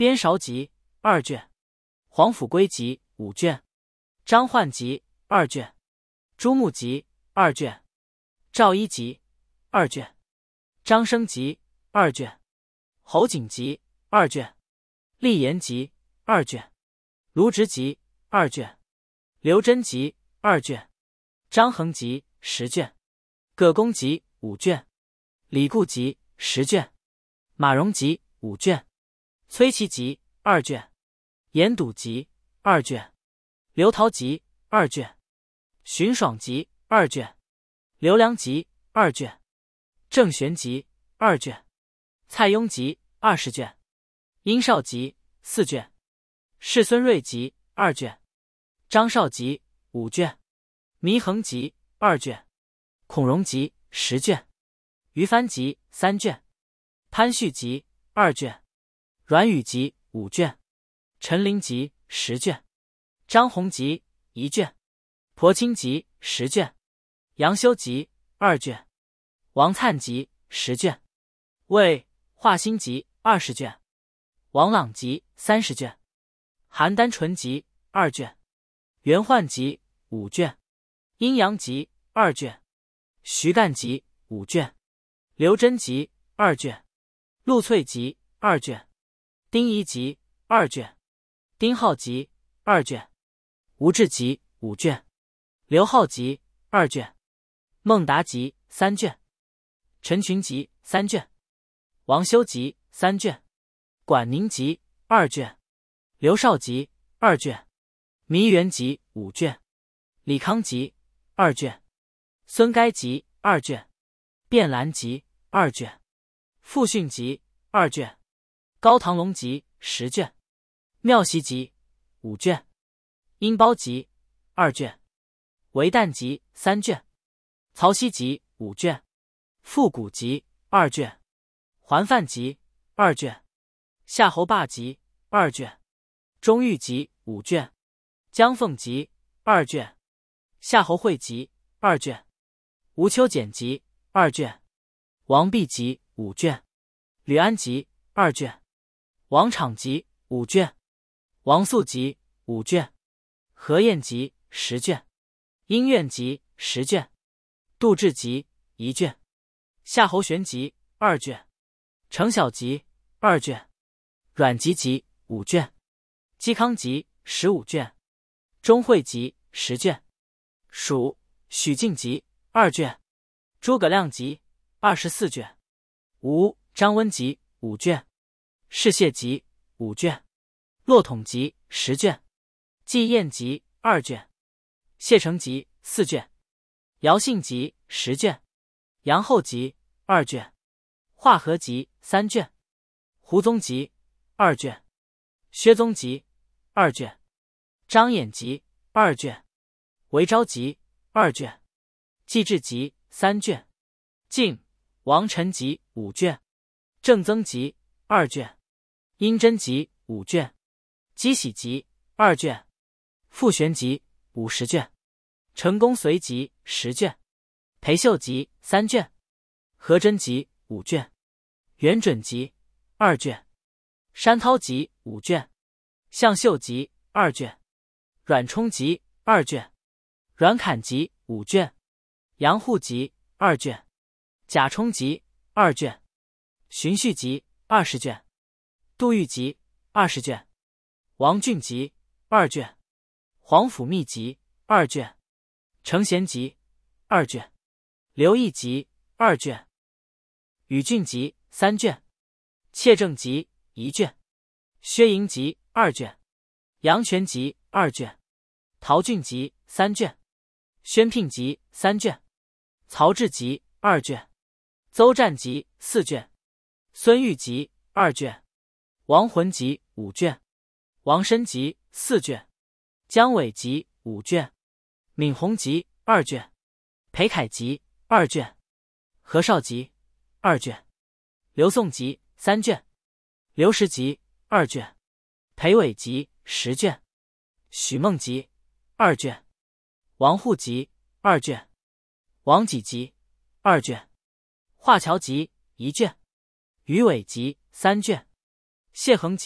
边韶集二卷，黄甫归集五卷，张焕集二卷，朱穆集二卷，赵一集二卷，张生集二卷，侯景集二卷，厉言集二卷，卢植集二卷，刘贞集二卷，张衡集十卷，葛公集五卷，李固集十卷，马融集五卷，崔琦集二卷，严笃集二卷，刘陶集二卷，荀爽集二卷，刘良集二卷，郑玄集二卷，蔡邕集二十卷，殷绍集四卷，世孙瑞集二卷，张绍集五卷，祢衡集二卷，孔融集十卷，于藩集三卷，潘旭集二卷，阮宇集五卷，陈琳集十卷，张弘集一卷，婆青集十卷，杨修集二卷，王粲集十卷，魏华歆集二十卷，王朗集三十卷，邯郸淳集二卷，袁焕集五卷，阴阳集二卷，徐干集五卷，刘贞集二卷，陆粹集二卷，丁仪集二卷，丁浩集二卷，吴志集五卷，刘浩集二卷，孟达集三卷，陈群集三卷，王修集三卷，管宁集二卷，刘绍集二卷，糜原集五卷，李康集二卷，孙该集二卷，卞兰集二卷，傅训集二卷，高唐龙集十卷，妙习集五卷，殷包集二卷，韦诞集三卷，曹溪集五卷，复古集二卷，桓范集二卷，夏侯霸集二卷，钟毓集五卷，姜凤集二卷，夏侯会集二卷，吴秋简集二卷，王弼集五卷，吕安集二卷，王昶集五卷，王肃集五卷，何晏集十卷，殷苑集十卷，杜志集一卷，夏侯玄集二卷，程晓集二卷，阮籍集五卷，嵇康集十五卷，钟会集十卷，蜀许敬集二卷，诸葛亮集二十四卷，吴张温集五卷，士燮集五卷，骆统集十卷，纪晏集二卷，谢承集四卷，姚信集十卷，杨后集二卷，华佗集三卷，胡宗集二卷，薛宗集二卷，张衍集二卷，韦昭集二卷，纪志集三卷，晋王臣集五卷，郑曾集二卷，殷真集五卷，姬喜集二卷，傅玄集五十卷，陈公随集十卷，裴秀集三卷，何真集五卷，袁准集二卷，山涛集五卷，向秀集二卷，阮冲集二卷，阮侃集五卷，杨户集二卷，贾充集二卷，荀续集二十卷，杜预集二十卷，王俊集二卷，黄甫密集二卷，程贤集二卷，刘毅集二卷，宇峻集三卷，切正集一卷，薛营集二卷，杨权集二卷，陶俊集三卷，宣聘集三卷，曹志集二卷，邹湛集四卷，孙玉集二卷，王浑集五卷，王申集四卷，姜伟集五卷，闵弘集二卷，裴凯集二卷，何绍集二卷，刘宋集三卷，刘石集二卷，裴伟集十卷，许梦集二卷，王户集二卷，王己集二卷，华侨集一卷，于伟集三卷，谢衡集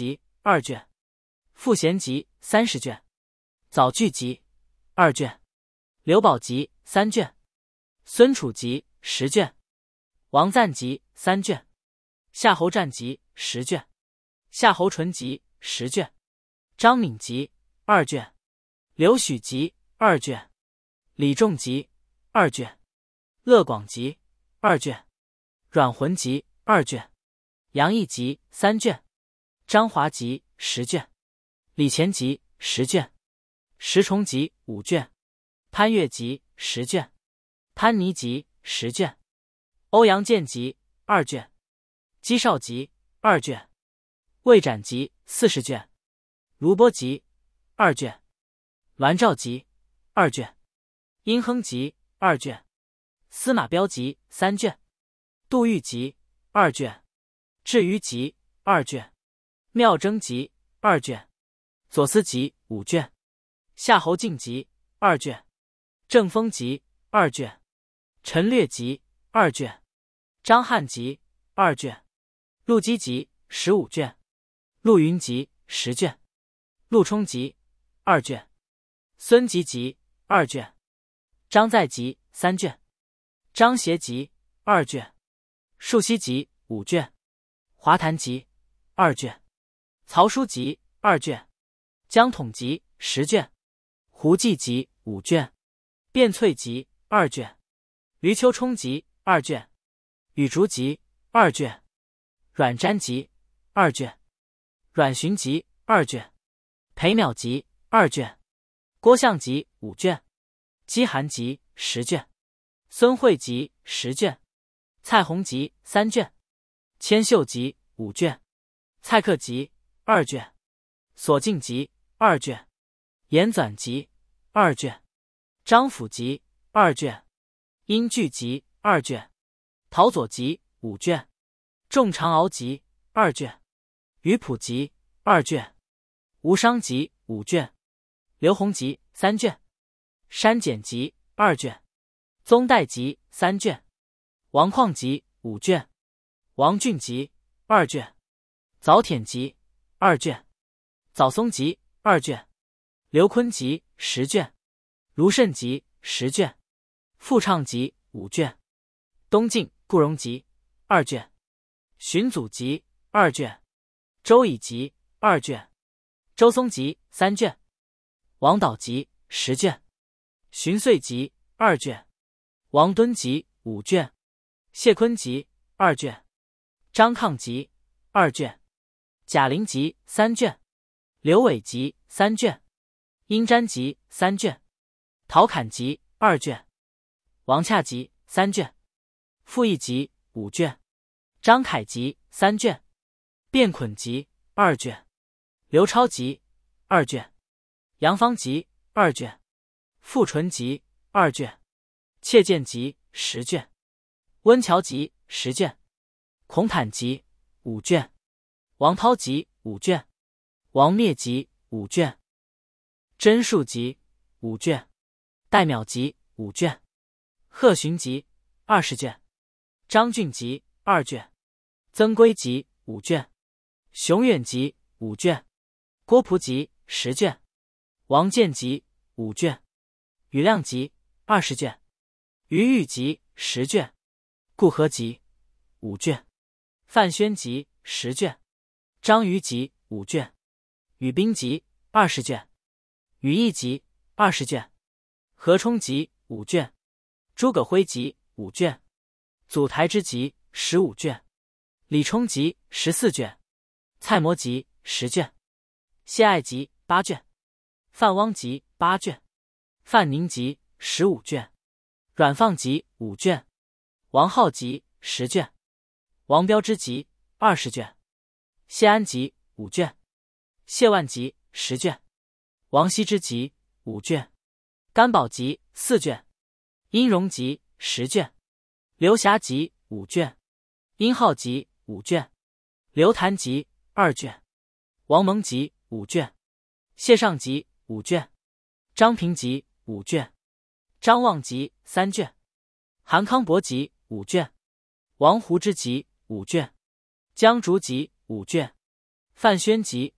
二卷，傅贤集三十卷，早句集二卷，刘保集三卷，孙楚集十卷，王赞集三卷，夏侯湛集十卷，夏侯纯集十卷，张敏集二卷，刘许集二卷，李仲集二卷，乐广集二卷，阮浑集二卷，杨毅集三卷，张华集十卷，李乾集十卷，石崇集五卷，潘岳集十卷，潘尼集十卷，欧阳剑集二卷，姬少集二卷，魏展集四十卷，卢波集二卷，栾兆集二卷，殷亨集二卷，司马彪集三卷，杜预集二卷，至于集二卷，妙征集二卷，左思集五卷，夏侯敬集二卷，郑丰集二卷，陈略集二卷，张翰集二卷，陆机集十五卷，陆云集十卷，陆冲集二卷，孙吉集二卷，张载集三卷，张协集二卷，树溪集五卷，华坛集二卷，曹书集二卷，江统集十卷，胡济集五卷，卞翠集二卷，余秋冲集二卷，羽竹集二卷，阮瞻集二卷，阮寻集二卷，裴邈集二卷，郭象集五卷，姬韩集十卷，孙惠集十卷，蔡弘集三卷，千秀集五卷，蔡克集二卷，索敬集二卷，严纂集二卷，张辅集二卷，殷巨集二卷，陶佐集五卷，仲长敖集二卷，于普集二卷，吴商集五卷，刘弘集三卷，删减集二卷，宗代集三卷，王旷集五卷，王俊集二卷，早忝集二卷，早松集二卷，刘坤集十卷，卢慎集十卷，傅畅集五卷，东晋顾荣集二卷，荀祖集二卷，周以集二卷，周松集三卷，王导集十卷，荀遂集二卷，王敦集五卷，谢坤集二卷，张抗集二卷，贾陵集三卷，刘伟集三卷，殷瞻集三卷，陶侃集二卷，王洽集三卷，傅毅集五卷，张凯集三卷，卞捆集二卷，刘超集二卷，杨芳集二卷，傅纯集二卷，切见集十卷，温峤集十卷，孔坦集五卷，王涛集五卷，王灭集五卷，甄述集五卷，戴邈集五卷，贺询集二十卷，张俊集二卷，曾归集五卷，熊远集五卷，郭璞集十卷，王建集五卷，羽亮集二十卷，于玉集十卷，顾和集五卷，范宣集十卷，张瑜集五卷，羽冰集二十卷，羽翼集二十卷，何冲集五卷，诸葛辉集五卷，祖台之集十五卷，李冲集十四卷，蔡模集十卷，谢爱集八卷，范汪集八卷，范宁集十五卷，阮放集五卷，王浩集十卷，王彪之集二十卷，谢安集五卷，谢万集十卷，王羲之集五卷，甘宝集四卷，殷融集十卷，刘侠集五卷，殷浩集五卷，刘谭集二卷，王蒙集五卷，谢尚集五卷，张平集五卷，张望集三卷，韩康伯集五卷，王胡之集五卷，江竹集五卷，范宣集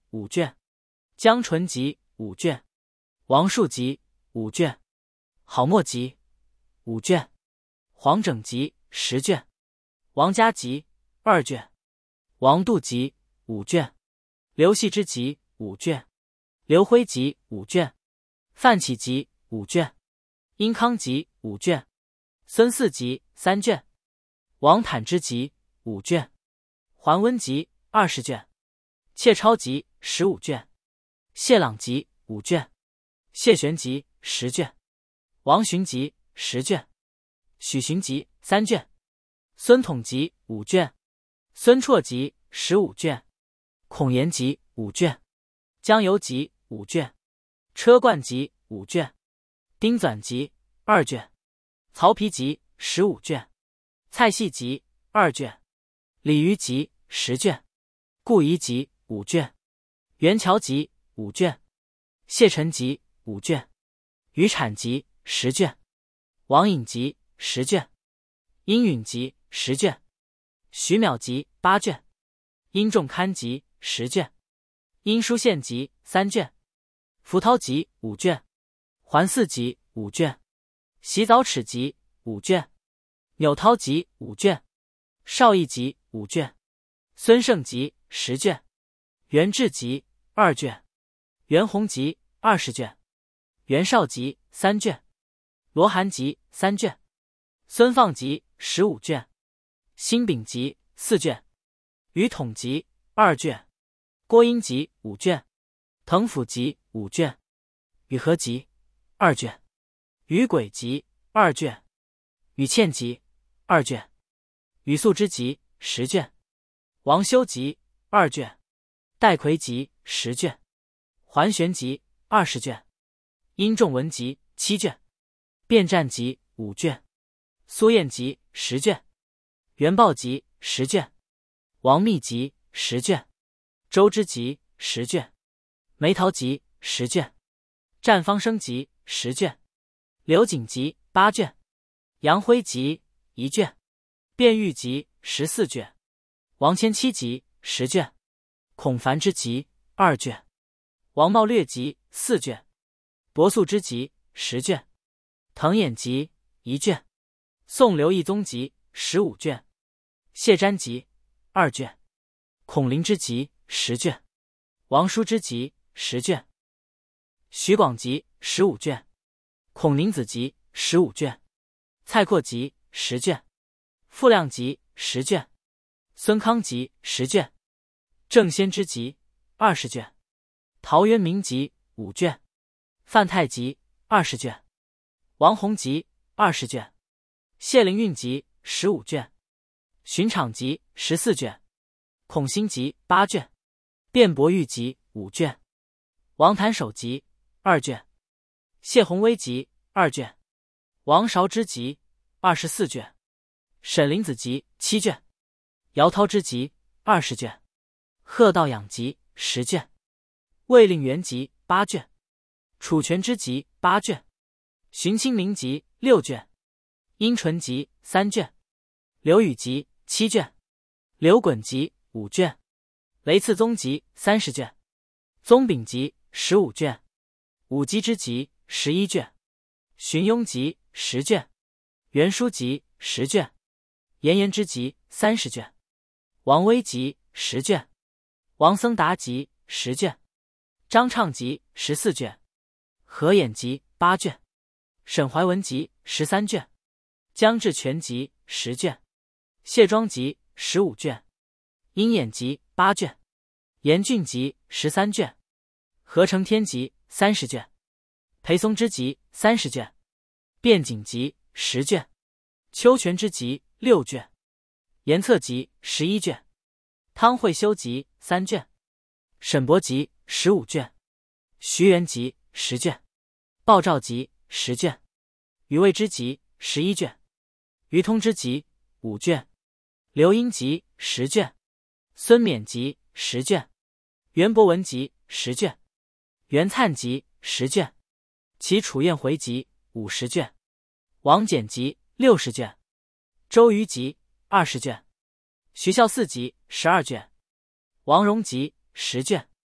五卷，江纯集五卷，王树集五卷，郝默集五卷，黄整集十卷，王家集二卷，王度集五卷，刘系之集五卷，刘辉集五卷，范启集五卷，殷康集五卷，孙嗣集三卷，王坦之集五卷，桓温集二十卷，谢超集十五卷，谢朗集五卷，谢玄集十卷，王荀集十卷，许荀集三卷，孙统集五卷，孙绰集十五卷，孔颜集五卷，江由集五卷，车冠集五卷，丁纂集二卷，曹丕集十五卷，蔡系集二卷，李渔集十卷，顾仪集五卷，袁乔集五卷，谢晨集五卷，余产集十卷，王颖集十卷，殷允集十卷，徐邈集八卷，殷仲堪集十卷，殷书宪集三卷，符涛集五卷，桓嗣集五卷，洗澡齿集五卷，钮焘集五卷，邵义集五卷，孙胜集十卷，袁志集二卷，袁弘集二十卷，袁绍集三卷，罗韩集三卷，孙放集十五卷，辛丙集四卷，于统集二卷，郭英集五卷，滕甫集五卷，与和集二卷，于轨集二卷，与倩集二卷，与素之集十卷，王修集二卷，戴逵集十卷，桓玄集二十卷，殷仲文集七卷，卞占集五卷，苏彦集十卷，元豹集十卷，王密集十卷，周之集十卷，梅陶集十卷，战方生集十卷，刘瑾集八卷，杨辉集一卷，卞玉集十四卷，王谦七集十卷，孔繁之集二卷，王茂略集四卷，伯素之集十卷，滕衍集一卷，宋刘义宗集十五卷，谢瞻集二卷，孔林之集十卷，王叔之集十卷，徐广集十五卷，孔宁子集十五卷，蔡括集十卷，傅亮集十卷，孙康集十卷，郑先之集二十卷，陶渊明集五卷，范太集二十卷，王弘集二十卷，谢灵运集十五卷，荀昶集十四卷，孔欣集八卷，卞伯玉集五卷，王谭首集二卷，谢宏威集二卷，王韶之集二十四卷，沈林子集七卷，姚涛之集二十卷，贺道养集十卷，魏令元集八卷，楚全之集八卷，荀清明集六卷，殷纯集三卷，刘禹集七卷，刘衮集五卷，雷次宗集三十卷，宗炳集十五卷，武基之集十一卷，荀庸集十卷，袁书集十卷，严颜之集三十卷，王威集十卷，王僧达集十卷，张畅集十四卷，何衍集八卷，沈怀文集十三卷，姜志全集十卷，谢庄集十五卷，殷衍集八卷，严俊集十三卷，何承天集三十卷，裴松之集三十卷，卞景集十卷，邱全之集六卷，严策集十一卷，汤惠修集三卷，沈伯集十五卷，徐元集十卷，鲍照集十卷，余魏之集十一卷，余通之集五卷，刘英集十卷，孙冕集十卷，袁伯文集十卷，袁粲集十卷，其楚燕回集五十卷，王翦集六十卷，周瑜集二十卷，徐孝嗣集十二卷，王戎集十卷，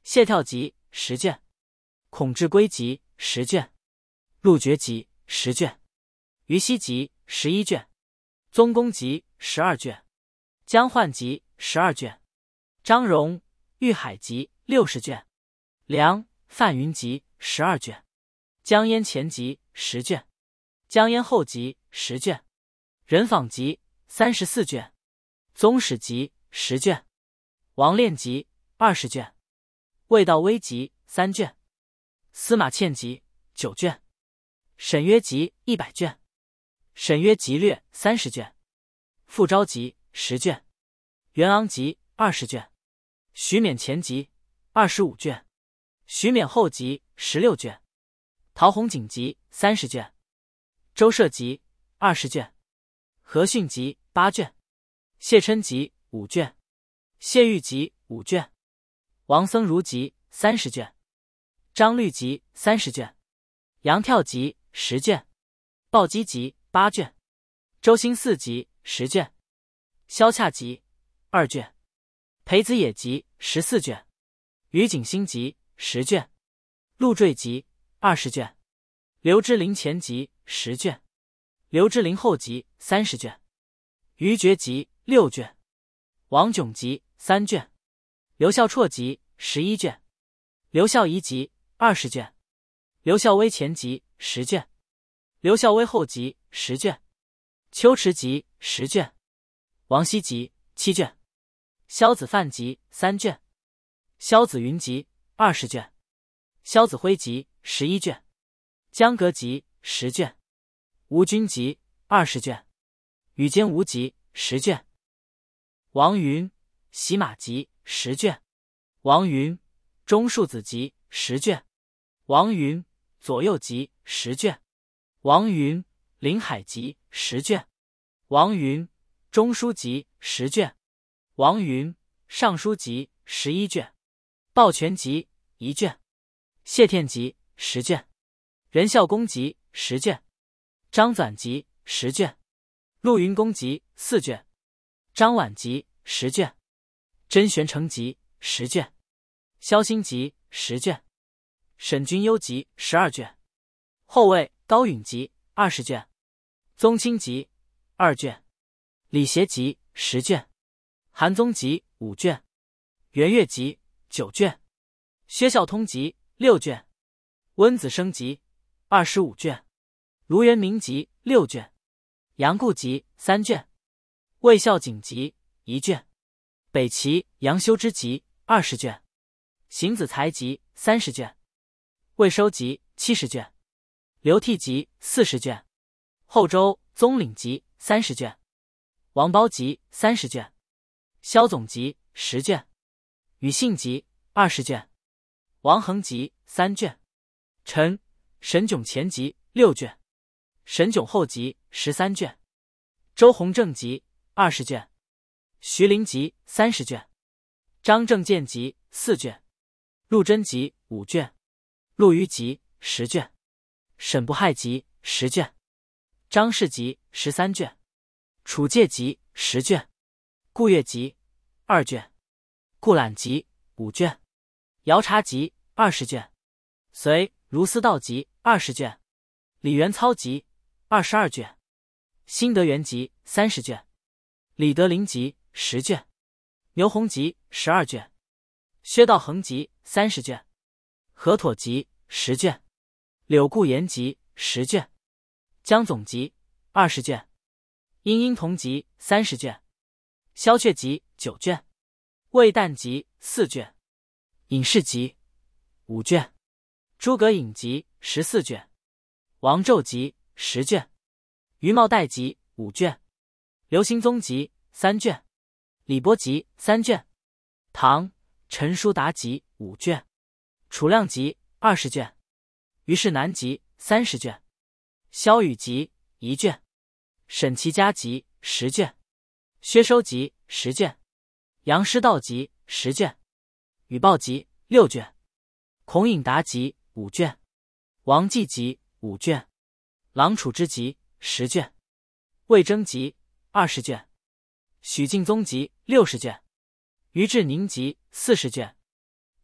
谢跳集十卷，孔志归集十卷，陆绝集十卷，于西集十一卷，宗公集十二卷，江焕集十二卷，张荣、玉海集六十卷，梁、范云集十二卷，江淹前集十卷，江淹后集十卷，任访集三十四卷，宗室集十卷，王炼集二十卷，魏道微集三卷，司马迁集九卷，沈约集一百卷，沈约集略三十卷，傅昭集十卷，袁昂集二十卷，徐勉前集二十五卷，徐勉后集十六卷，陶弘景集三十卷，周涉集二十卷，何逊集八卷，谢琛集五卷，谢玉集五卷，王僧孺集三十卷，张律集三十卷，杨跳集十卷，鲍基集八卷，周兴嗣集十卷，萧洽集二卷，裴子野集十四卷，于景兴集十卷，陆坠集二十卷，刘知陵前集十卷，刘知陵后集三十卷，于觉集六卷，王炯集三卷，刘孝绰集十一卷，刘孝仪集二十卷，刘孝微前集十卷，刘孝微后集十卷，秋池集十卷，王羲集七卷，萧子范集三卷，萧子云集二十卷，萧子辉集十一卷，江革集十卷，吴君集二十卷，宇坚吴集十卷，王云、洗马集十卷，王云、钟树子集十卷，王云、左右集十卷，王云、临海集十卷，王云、中书集十卷，王云、尚书集十一卷，鲍全集一卷，谢天集十卷，任孝公集十卷，张纂集十卷，陆云公集四卷，张婉集十卷，甄玄成集十卷，萧兴集十卷，沈君忧集十二卷，后魏高允集二十卷，宗亲集二卷，李协集十卷，韩宗集五卷，元乐集九卷，薛孝通集六卷，温子升集二十五卷，卢元明集六卷，杨固集三卷，魏孝景集一卷，北齐杨修之集二十卷，邢子才集三十卷，魏收集七十卷，刘悌集四十卷，后周宗领集三十卷，王褒集三十卷，萧总集十卷，宇信集二十卷，王衡集三卷，陈、沈炯前集六卷，沈炯后集十三卷，周弘正集二十卷，徐陵集三十卷，张正建集四卷，陆贞集五卷，陆虞集十卷，沈不害集十卷，张氏集十三卷，楚介集十卷，顾越集二卷，顾览集五卷，姚察集二十卷，隋儒思道集二十卷，李元操集二十二卷，辛德元集三十卷，李德林集十卷，牛弘集十二卷，薛道衡集三十卷，何妥集十卷，柳固言集十卷，江总集二十卷，殷殷同集三十卷，萧阙集九卷，魏旦集四卷，尹氏集五卷，诸葛颖集十四卷，王胄集十卷，余茂代集五卷，刘兴宗集三卷，李波集三卷，唐陈叔达集五卷，楚亮集二十卷，于是南集三十卷，萧雨集一卷，沈其家集十卷，薛收集十卷，杨师道集十卷，宇报集六卷，孔颖达集五卷，王继集五卷，郎楚之集十卷，魏征集二十卷，许敬宗集六十卷，于志宁集四十卷，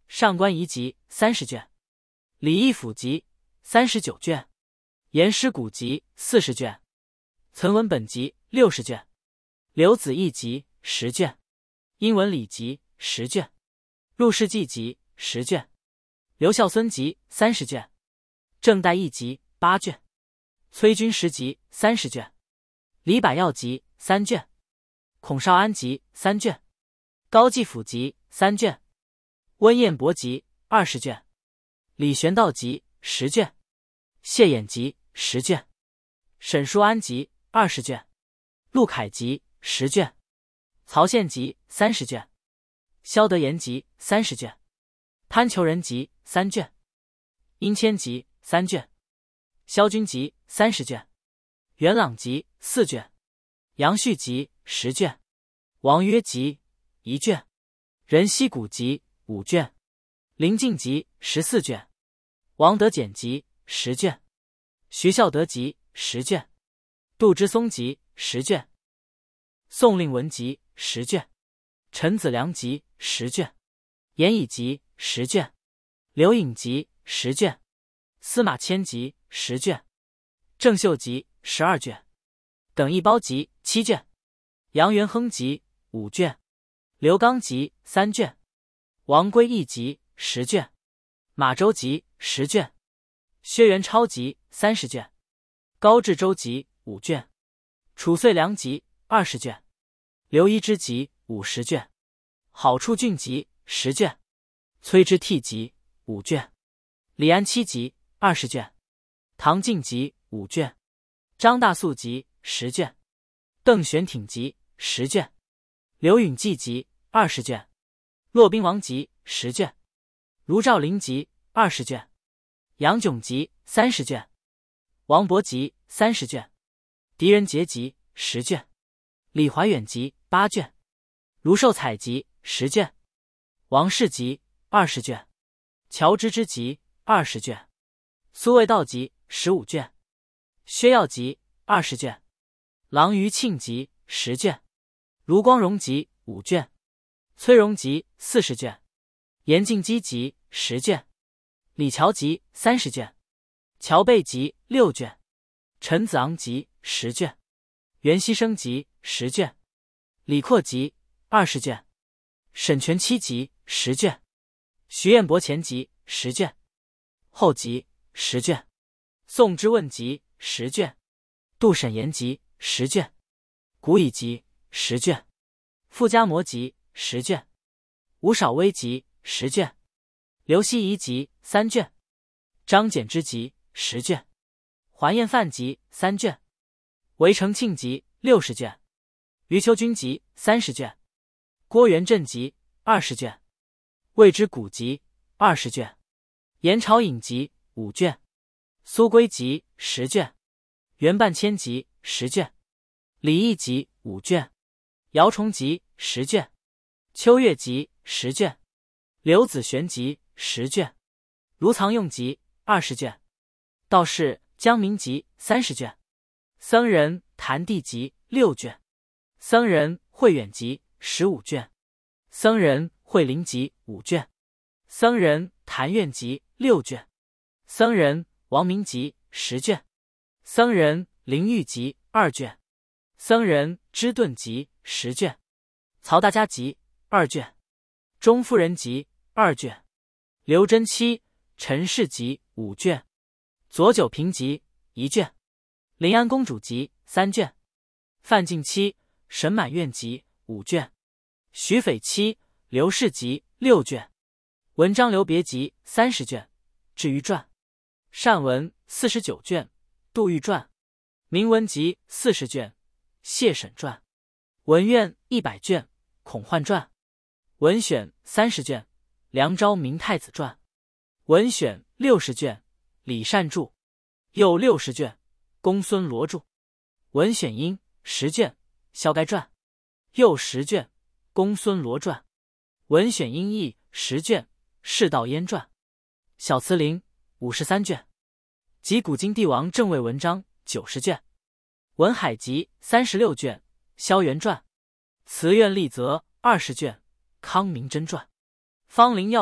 上官仪集三十卷，李义府集三十九卷，颜师古集四十卷，岑文本集六十卷，刘子义集十卷，殷文礼集十卷，陆氏纪集十卷，刘孝孙集三十卷，郑代义集八卷，崔君实集三十卷，李百药集三卷，孔少安集三卷，高继甫集三卷，温彦博集二十卷，李玄道集十卷，谢衍集十卷，沈叔安集二十卷，陆凯集十卷，曹宪集三十卷，萧德言集三十卷，潘求仁集三卷，殷谦集三卷，萧军集三十卷，元朗集四卷，杨旭集十卷，王约集一卷，任熙古集五卷，林敬集十四卷，王德简集十卷，徐孝德集十卷，杜之松集十卷，宋令文集十卷，陈子良集十卷，严以集十卷，刘颖集十卷，司马迁集十卷，郑秀集十二卷，耿一包集七卷，杨元亨集五卷，刘刚集三卷，王圭义集十卷，马周集十卷，薛元超集三十卷，高志周集五卷，褚遂良集二十卷，刘一之集五十卷，郝处俊集十卷，崔之悌集五卷，李安七集二十卷，唐晋集五卷，张大素集十卷，邓玄挺集十卷，刘允纪集二十卷，骆宾王集十卷，卢照邻集二十卷，杨炯集三十卷，王勃集三十卷，狄仁杰集十卷，李怀远集八卷，卢寿彩集十卷，王氏集二十卷，乔芝之集二十卷，苏味道集十五卷，薛耀集二十卷，郎余庆集十卷，卢光荣集五卷，崔荣集四十卷，严敬基集十卷，李乔集三十卷，乔贝集六卷，陈子昂集十卷，袁熙生集十卷，李阔集二十卷，沈全期集十卷，徐彦博前集十卷，后集十卷，宋之问集十卷，杜审言集十卷，古乙集十卷，傅家摩集十卷，吴少微集十卷，刘希夷集三卷，张简之集十卷，桓彦范集三卷，韦承庆集六十卷，余秋君集三十卷，郭元振集二十卷，魏之古集二十卷，颜朝隐集五卷，苏归集十卷，袁半千集十卷，李毅集五卷，姚崇集十卷，秋月集十卷，刘子玄集十卷，卢藏用集二十卷，道士江明集三十卷，僧人谭地集六卷，僧人慧远集十五卷，僧人慧灵集五卷，僧人谭愿集六卷，僧人王明集十卷，僧人林玉集二卷，僧人知顿集十卷，曹大家集二卷，钟夫人集二卷，刘真七、陈氏集五卷，左九平集一卷，临安公主集三卷，范进七、沈满院集五卷，徐斐七、刘氏集六卷，文章留别集三十卷，至于传，单文四十九卷，杜预传，明文集四十卷，谢沈传，文苑一百卷，孔焕传，文选三十卷，梁昭明太子传，文选六十卷，李善注，又六十卷，公孙罗注，文选英十卷，萧该传，又十卷，公孙罗传，文选英译十卷，释道焉传，小慈陵五十三卷，及古今帝王正位文章九十卷，文海集三十六卷，萧元传，慈苑立则二十卷，康明真传，方陵要览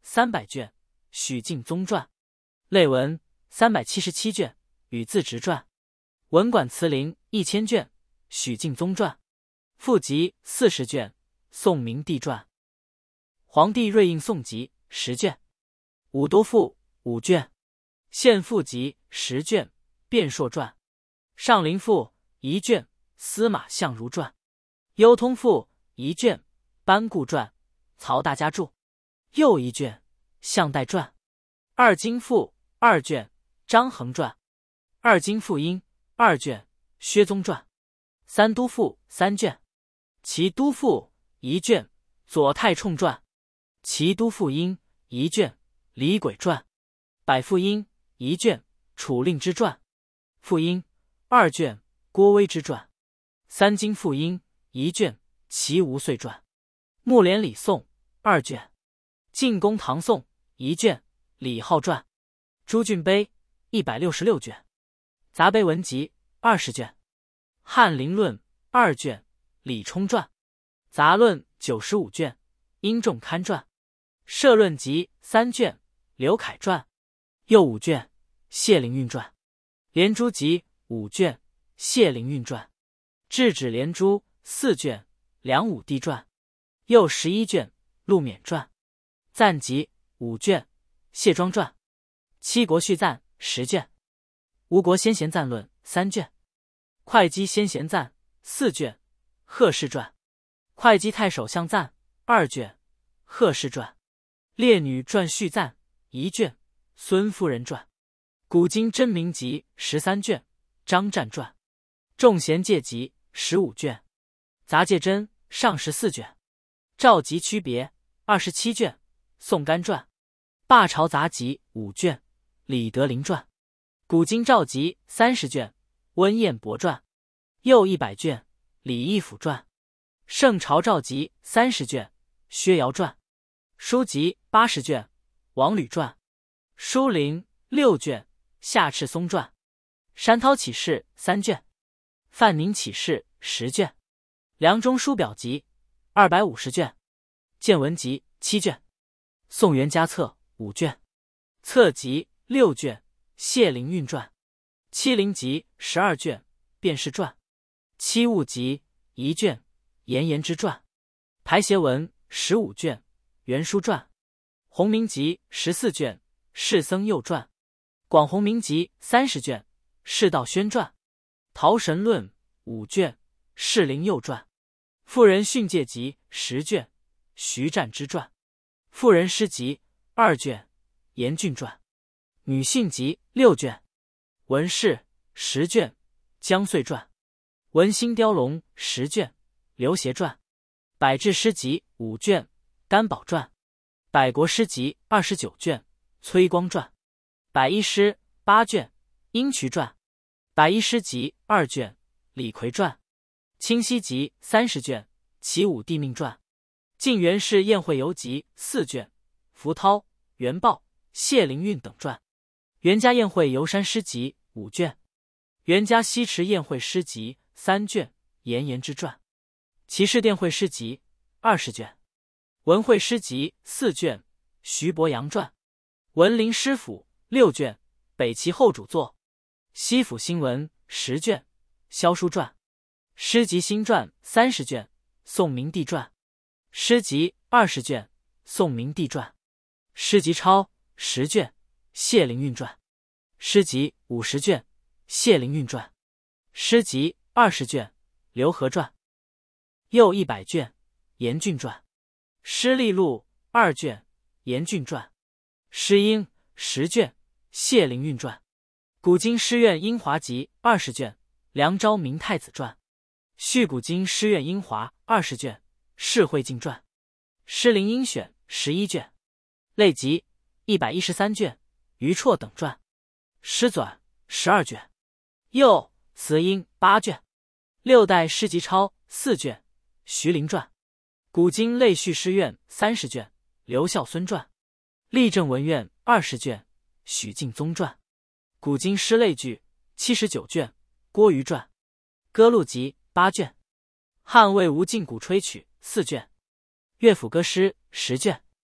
三百卷，许敬宗传。类文三百七十七卷，与字直传。文馆词陵一千卷，许敬宗传。附集四十卷，宋明帝传。皇帝瑞应宋集十卷。武都赋五卷。献赋集十卷，辩硕传。上林赋一卷，司马相如传。幽通赋一卷，班固传。曹大家注。又一卷，项代传。二京赋二卷，张衡传。二京赋音二卷，薛宗传。三都赋三卷。齐都赋一卷，左太冲传。齐都赋音一卷，李轨传。百赋音一卷，楚令之传。赋音二卷，郭威之传。三京赋音一卷，齐无岁传。木莲李宋二卷。晋公唐宋一卷，李浩传。朱俊碑一百六十六卷。杂碑文集二十卷。翰林论二卷，李冲传。杂论九十五卷，殷仲堪传。社论集三卷，刘恺传。又五卷，谢灵运传。连珠集五卷，谢灵运传。制止连珠四卷，梁武帝传。又十一卷，陆勉传。赞集五卷，谢庄传。七国续赞十卷。吴国先贤赞论三卷。会稽先贤赞四卷，贺氏传。会稽太守相赞二卷，贺氏传。列女传续赞一卷，孙夫人传。古今真名集十三卷，张湛传。众贤戒集十五卷。杂戒真上十四卷。赵集区别二十七卷，宋干传。灞朝杂集五卷，李德林传。古今赵集三十卷，温彦博传。又一百卷，李义府传。圣朝赵集三十卷，薛尧传。书集八十卷，王吕传。书林六卷，夏赤松传。山涛启事三卷。范宁启事十卷。梁中书表集二百五十卷。见闻集七卷。宋元家册五卷。册集六卷，谢灵运传。七灵集十二卷，卞氏传。七物集一卷，严颜之传。排协文十五卷，袁书传。弘明集十四卷，释僧佑传。广弘明集三十卷，释道宣传。陶神论五卷，释灵佑传。妇人训诫集十卷，徐湛之传。妇人诗集二卷，严俊传。女训集六卷。文氏十卷，姜遂传。文心雕龙十卷，刘协传。百志诗集五卷，甘宝传。百国诗集二十九卷，崔光传。百医诗八卷，殷渠传。百医诗集二卷，李逵传。清溪集三十卷，齐武帝命传。晋元氏宴会游集四卷，符涛、元豹、谢灵运等传。袁家宴会游山诗集五卷。袁家西池宴会诗集三卷，严颜之传。齐氏殿会诗集二十卷。文会诗集四卷，徐伯阳传。文林诗府六卷，北齐后主作。西府新闻十卷，萧书传。诗集新传三十卷，宋明帝传。诗集二十卷，宋明帝传。诗集超十卷，谢灵运传。诗集五十卷，谢灵运传。诗集二十卷，刘和传。又一百卷，严俊传。诗例录二卷，严俊传。诗英十卷，谢灵运传。古今诗苑英华集二十卷，梁昭明太子传。续古今诗苑英华二十卷，释慧敬传。诗灵英选十一卷。类集一百一十三卷，余绰等传。诗纂十二卷。又词音八卷。六代诗集超四卷，徐陵传。古今类序诗苑三十卷，刘孝孙传。立正文苑二十卷，许敬宗传。古今诗类聚七十九卷，郭瑜传。歌录集八卷。汉魏吴晋古吹曲四卷。乐府歌诗十卷。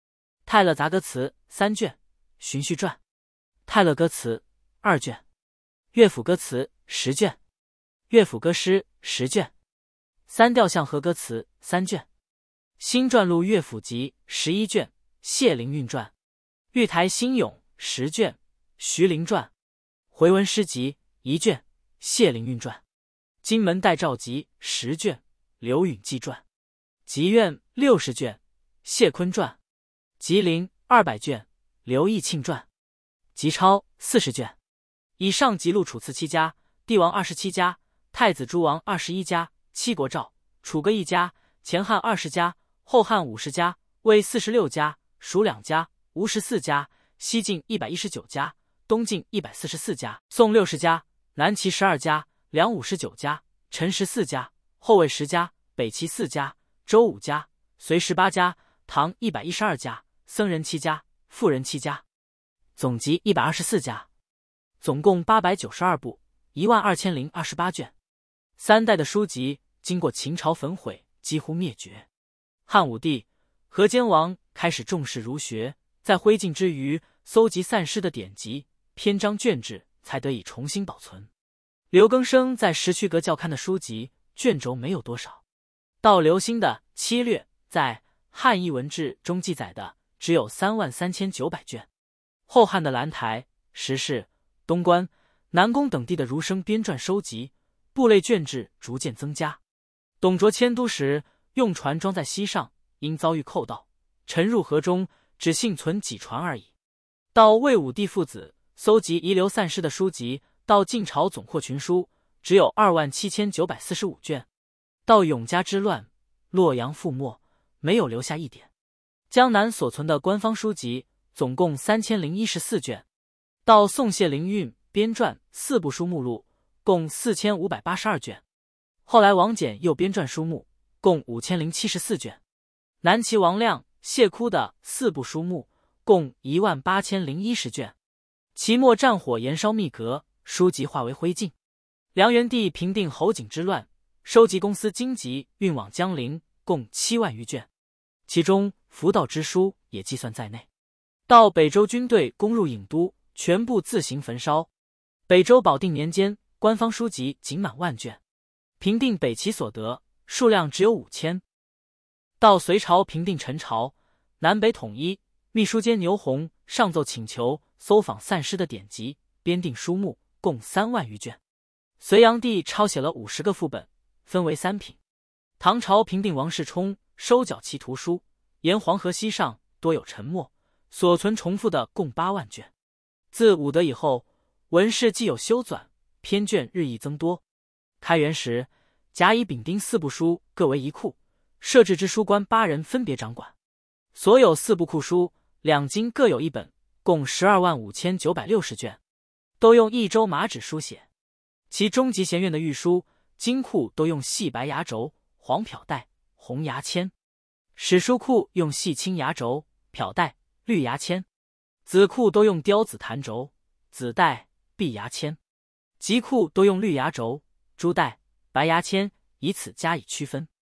泰勒杂歌词三卷，荀序传；泰勒歌词二卷，乐府歌词十卷，乐府歌诗十卷，三调相和歌词三卷，新传录乐府集十一卷，谢灵运传；玉台新咏十卷，徐陵传；回文诗集一卷，谢灵运传；金门代诏集十卷，刘允记传；集院六十卷，谢坤传；吉林二百卷，刘义庆传；集超四十卷。以上集录楚辞七家，帝王二十七家，太子诸王二十一家，七国诏，楚歌一家，前汉二十家，后汉五十家，魏四十六家，蜀两家，吴十四家，西晋一百一十九家，东晋一百四十四家，宋六十家，南齐十二家，梁五十九家，陈十四家，后魏十家，北齐四家，周五家，隋十八家，唐一百一十二家，僧人七家，妇人七家，总集一百二十四家，总共八百九十二部，一万二千零二十八卷。三代的书籍经过秦朝焚毁，几乎灭绝。汉武帝、河间王开始重视儒学，在灰烬之余搜集散失的典籍，篇章卷帙才得以重新保存。刘庚生在石渠阁校勘的书籍卷轴没有多少，到刘歆的《七略》在《汉译文志》中记载的只有三万三千九百卷。后汉的兰台、石室、东关、南宫等地的儒生编撰收集，部类卷帙逐渐增加。董卓迁都时，用船装在溪上，因遭遇寇盗，沉入河中，只幸存几船而已。到魏武帝父子搜集遗留散失的书籍，到晋朝总括群书，只有二万七千九百四十五卷。到永嘉之乱，洛阳覆没，没有留下一点。江南所存的官方书籍总共三千零一十四卷。到宋谢灵运编撰四部书目录，共四千五百八十二卷。后来王翦又编撰书目，共五千零七十四卷。南齐王亮、谢窟的四部书目，共一万八千零一十卷。齐末战火延烧密阁，书籍化为灰烬。梁元帝平定侯景之乱，收集公司经籍运往江陵，共七万余卷，其中符道之书也计算在内。到北周军队攻入郢都，全部自行焚烧。北周保定年间，官方书籍仅满万卷。平定北齐所得数量只有五千。到隋朝平定陈朝，南北统一，秘书监牛弘上奏请求搜访散失的典籍，编定书目，共三万余卷。隋炀帝抄写了五十个副本，分为三品。唐朝平定王世充，收缴其图书，沿黄河西上多有沉没，所存重复的共八万卷。自武德以后，文士既有修纂，篇卷日益增多。开元时，甲乙丙丁四部书各为一库，设置之书官八人分别掌管。所有四部库书，两经各有一本，共十二万五千九百六十卷，都用益州麻纸书写。其中级贤院的御书、经库都用细白牙轴、黄漂带、红牙签；史书库用细青牙轴、漂带、绿牙签；子库都用雕子弹轴、紫带、碧牙签；集库都用绿牙轴、朱带、白牙签，以此加以区分。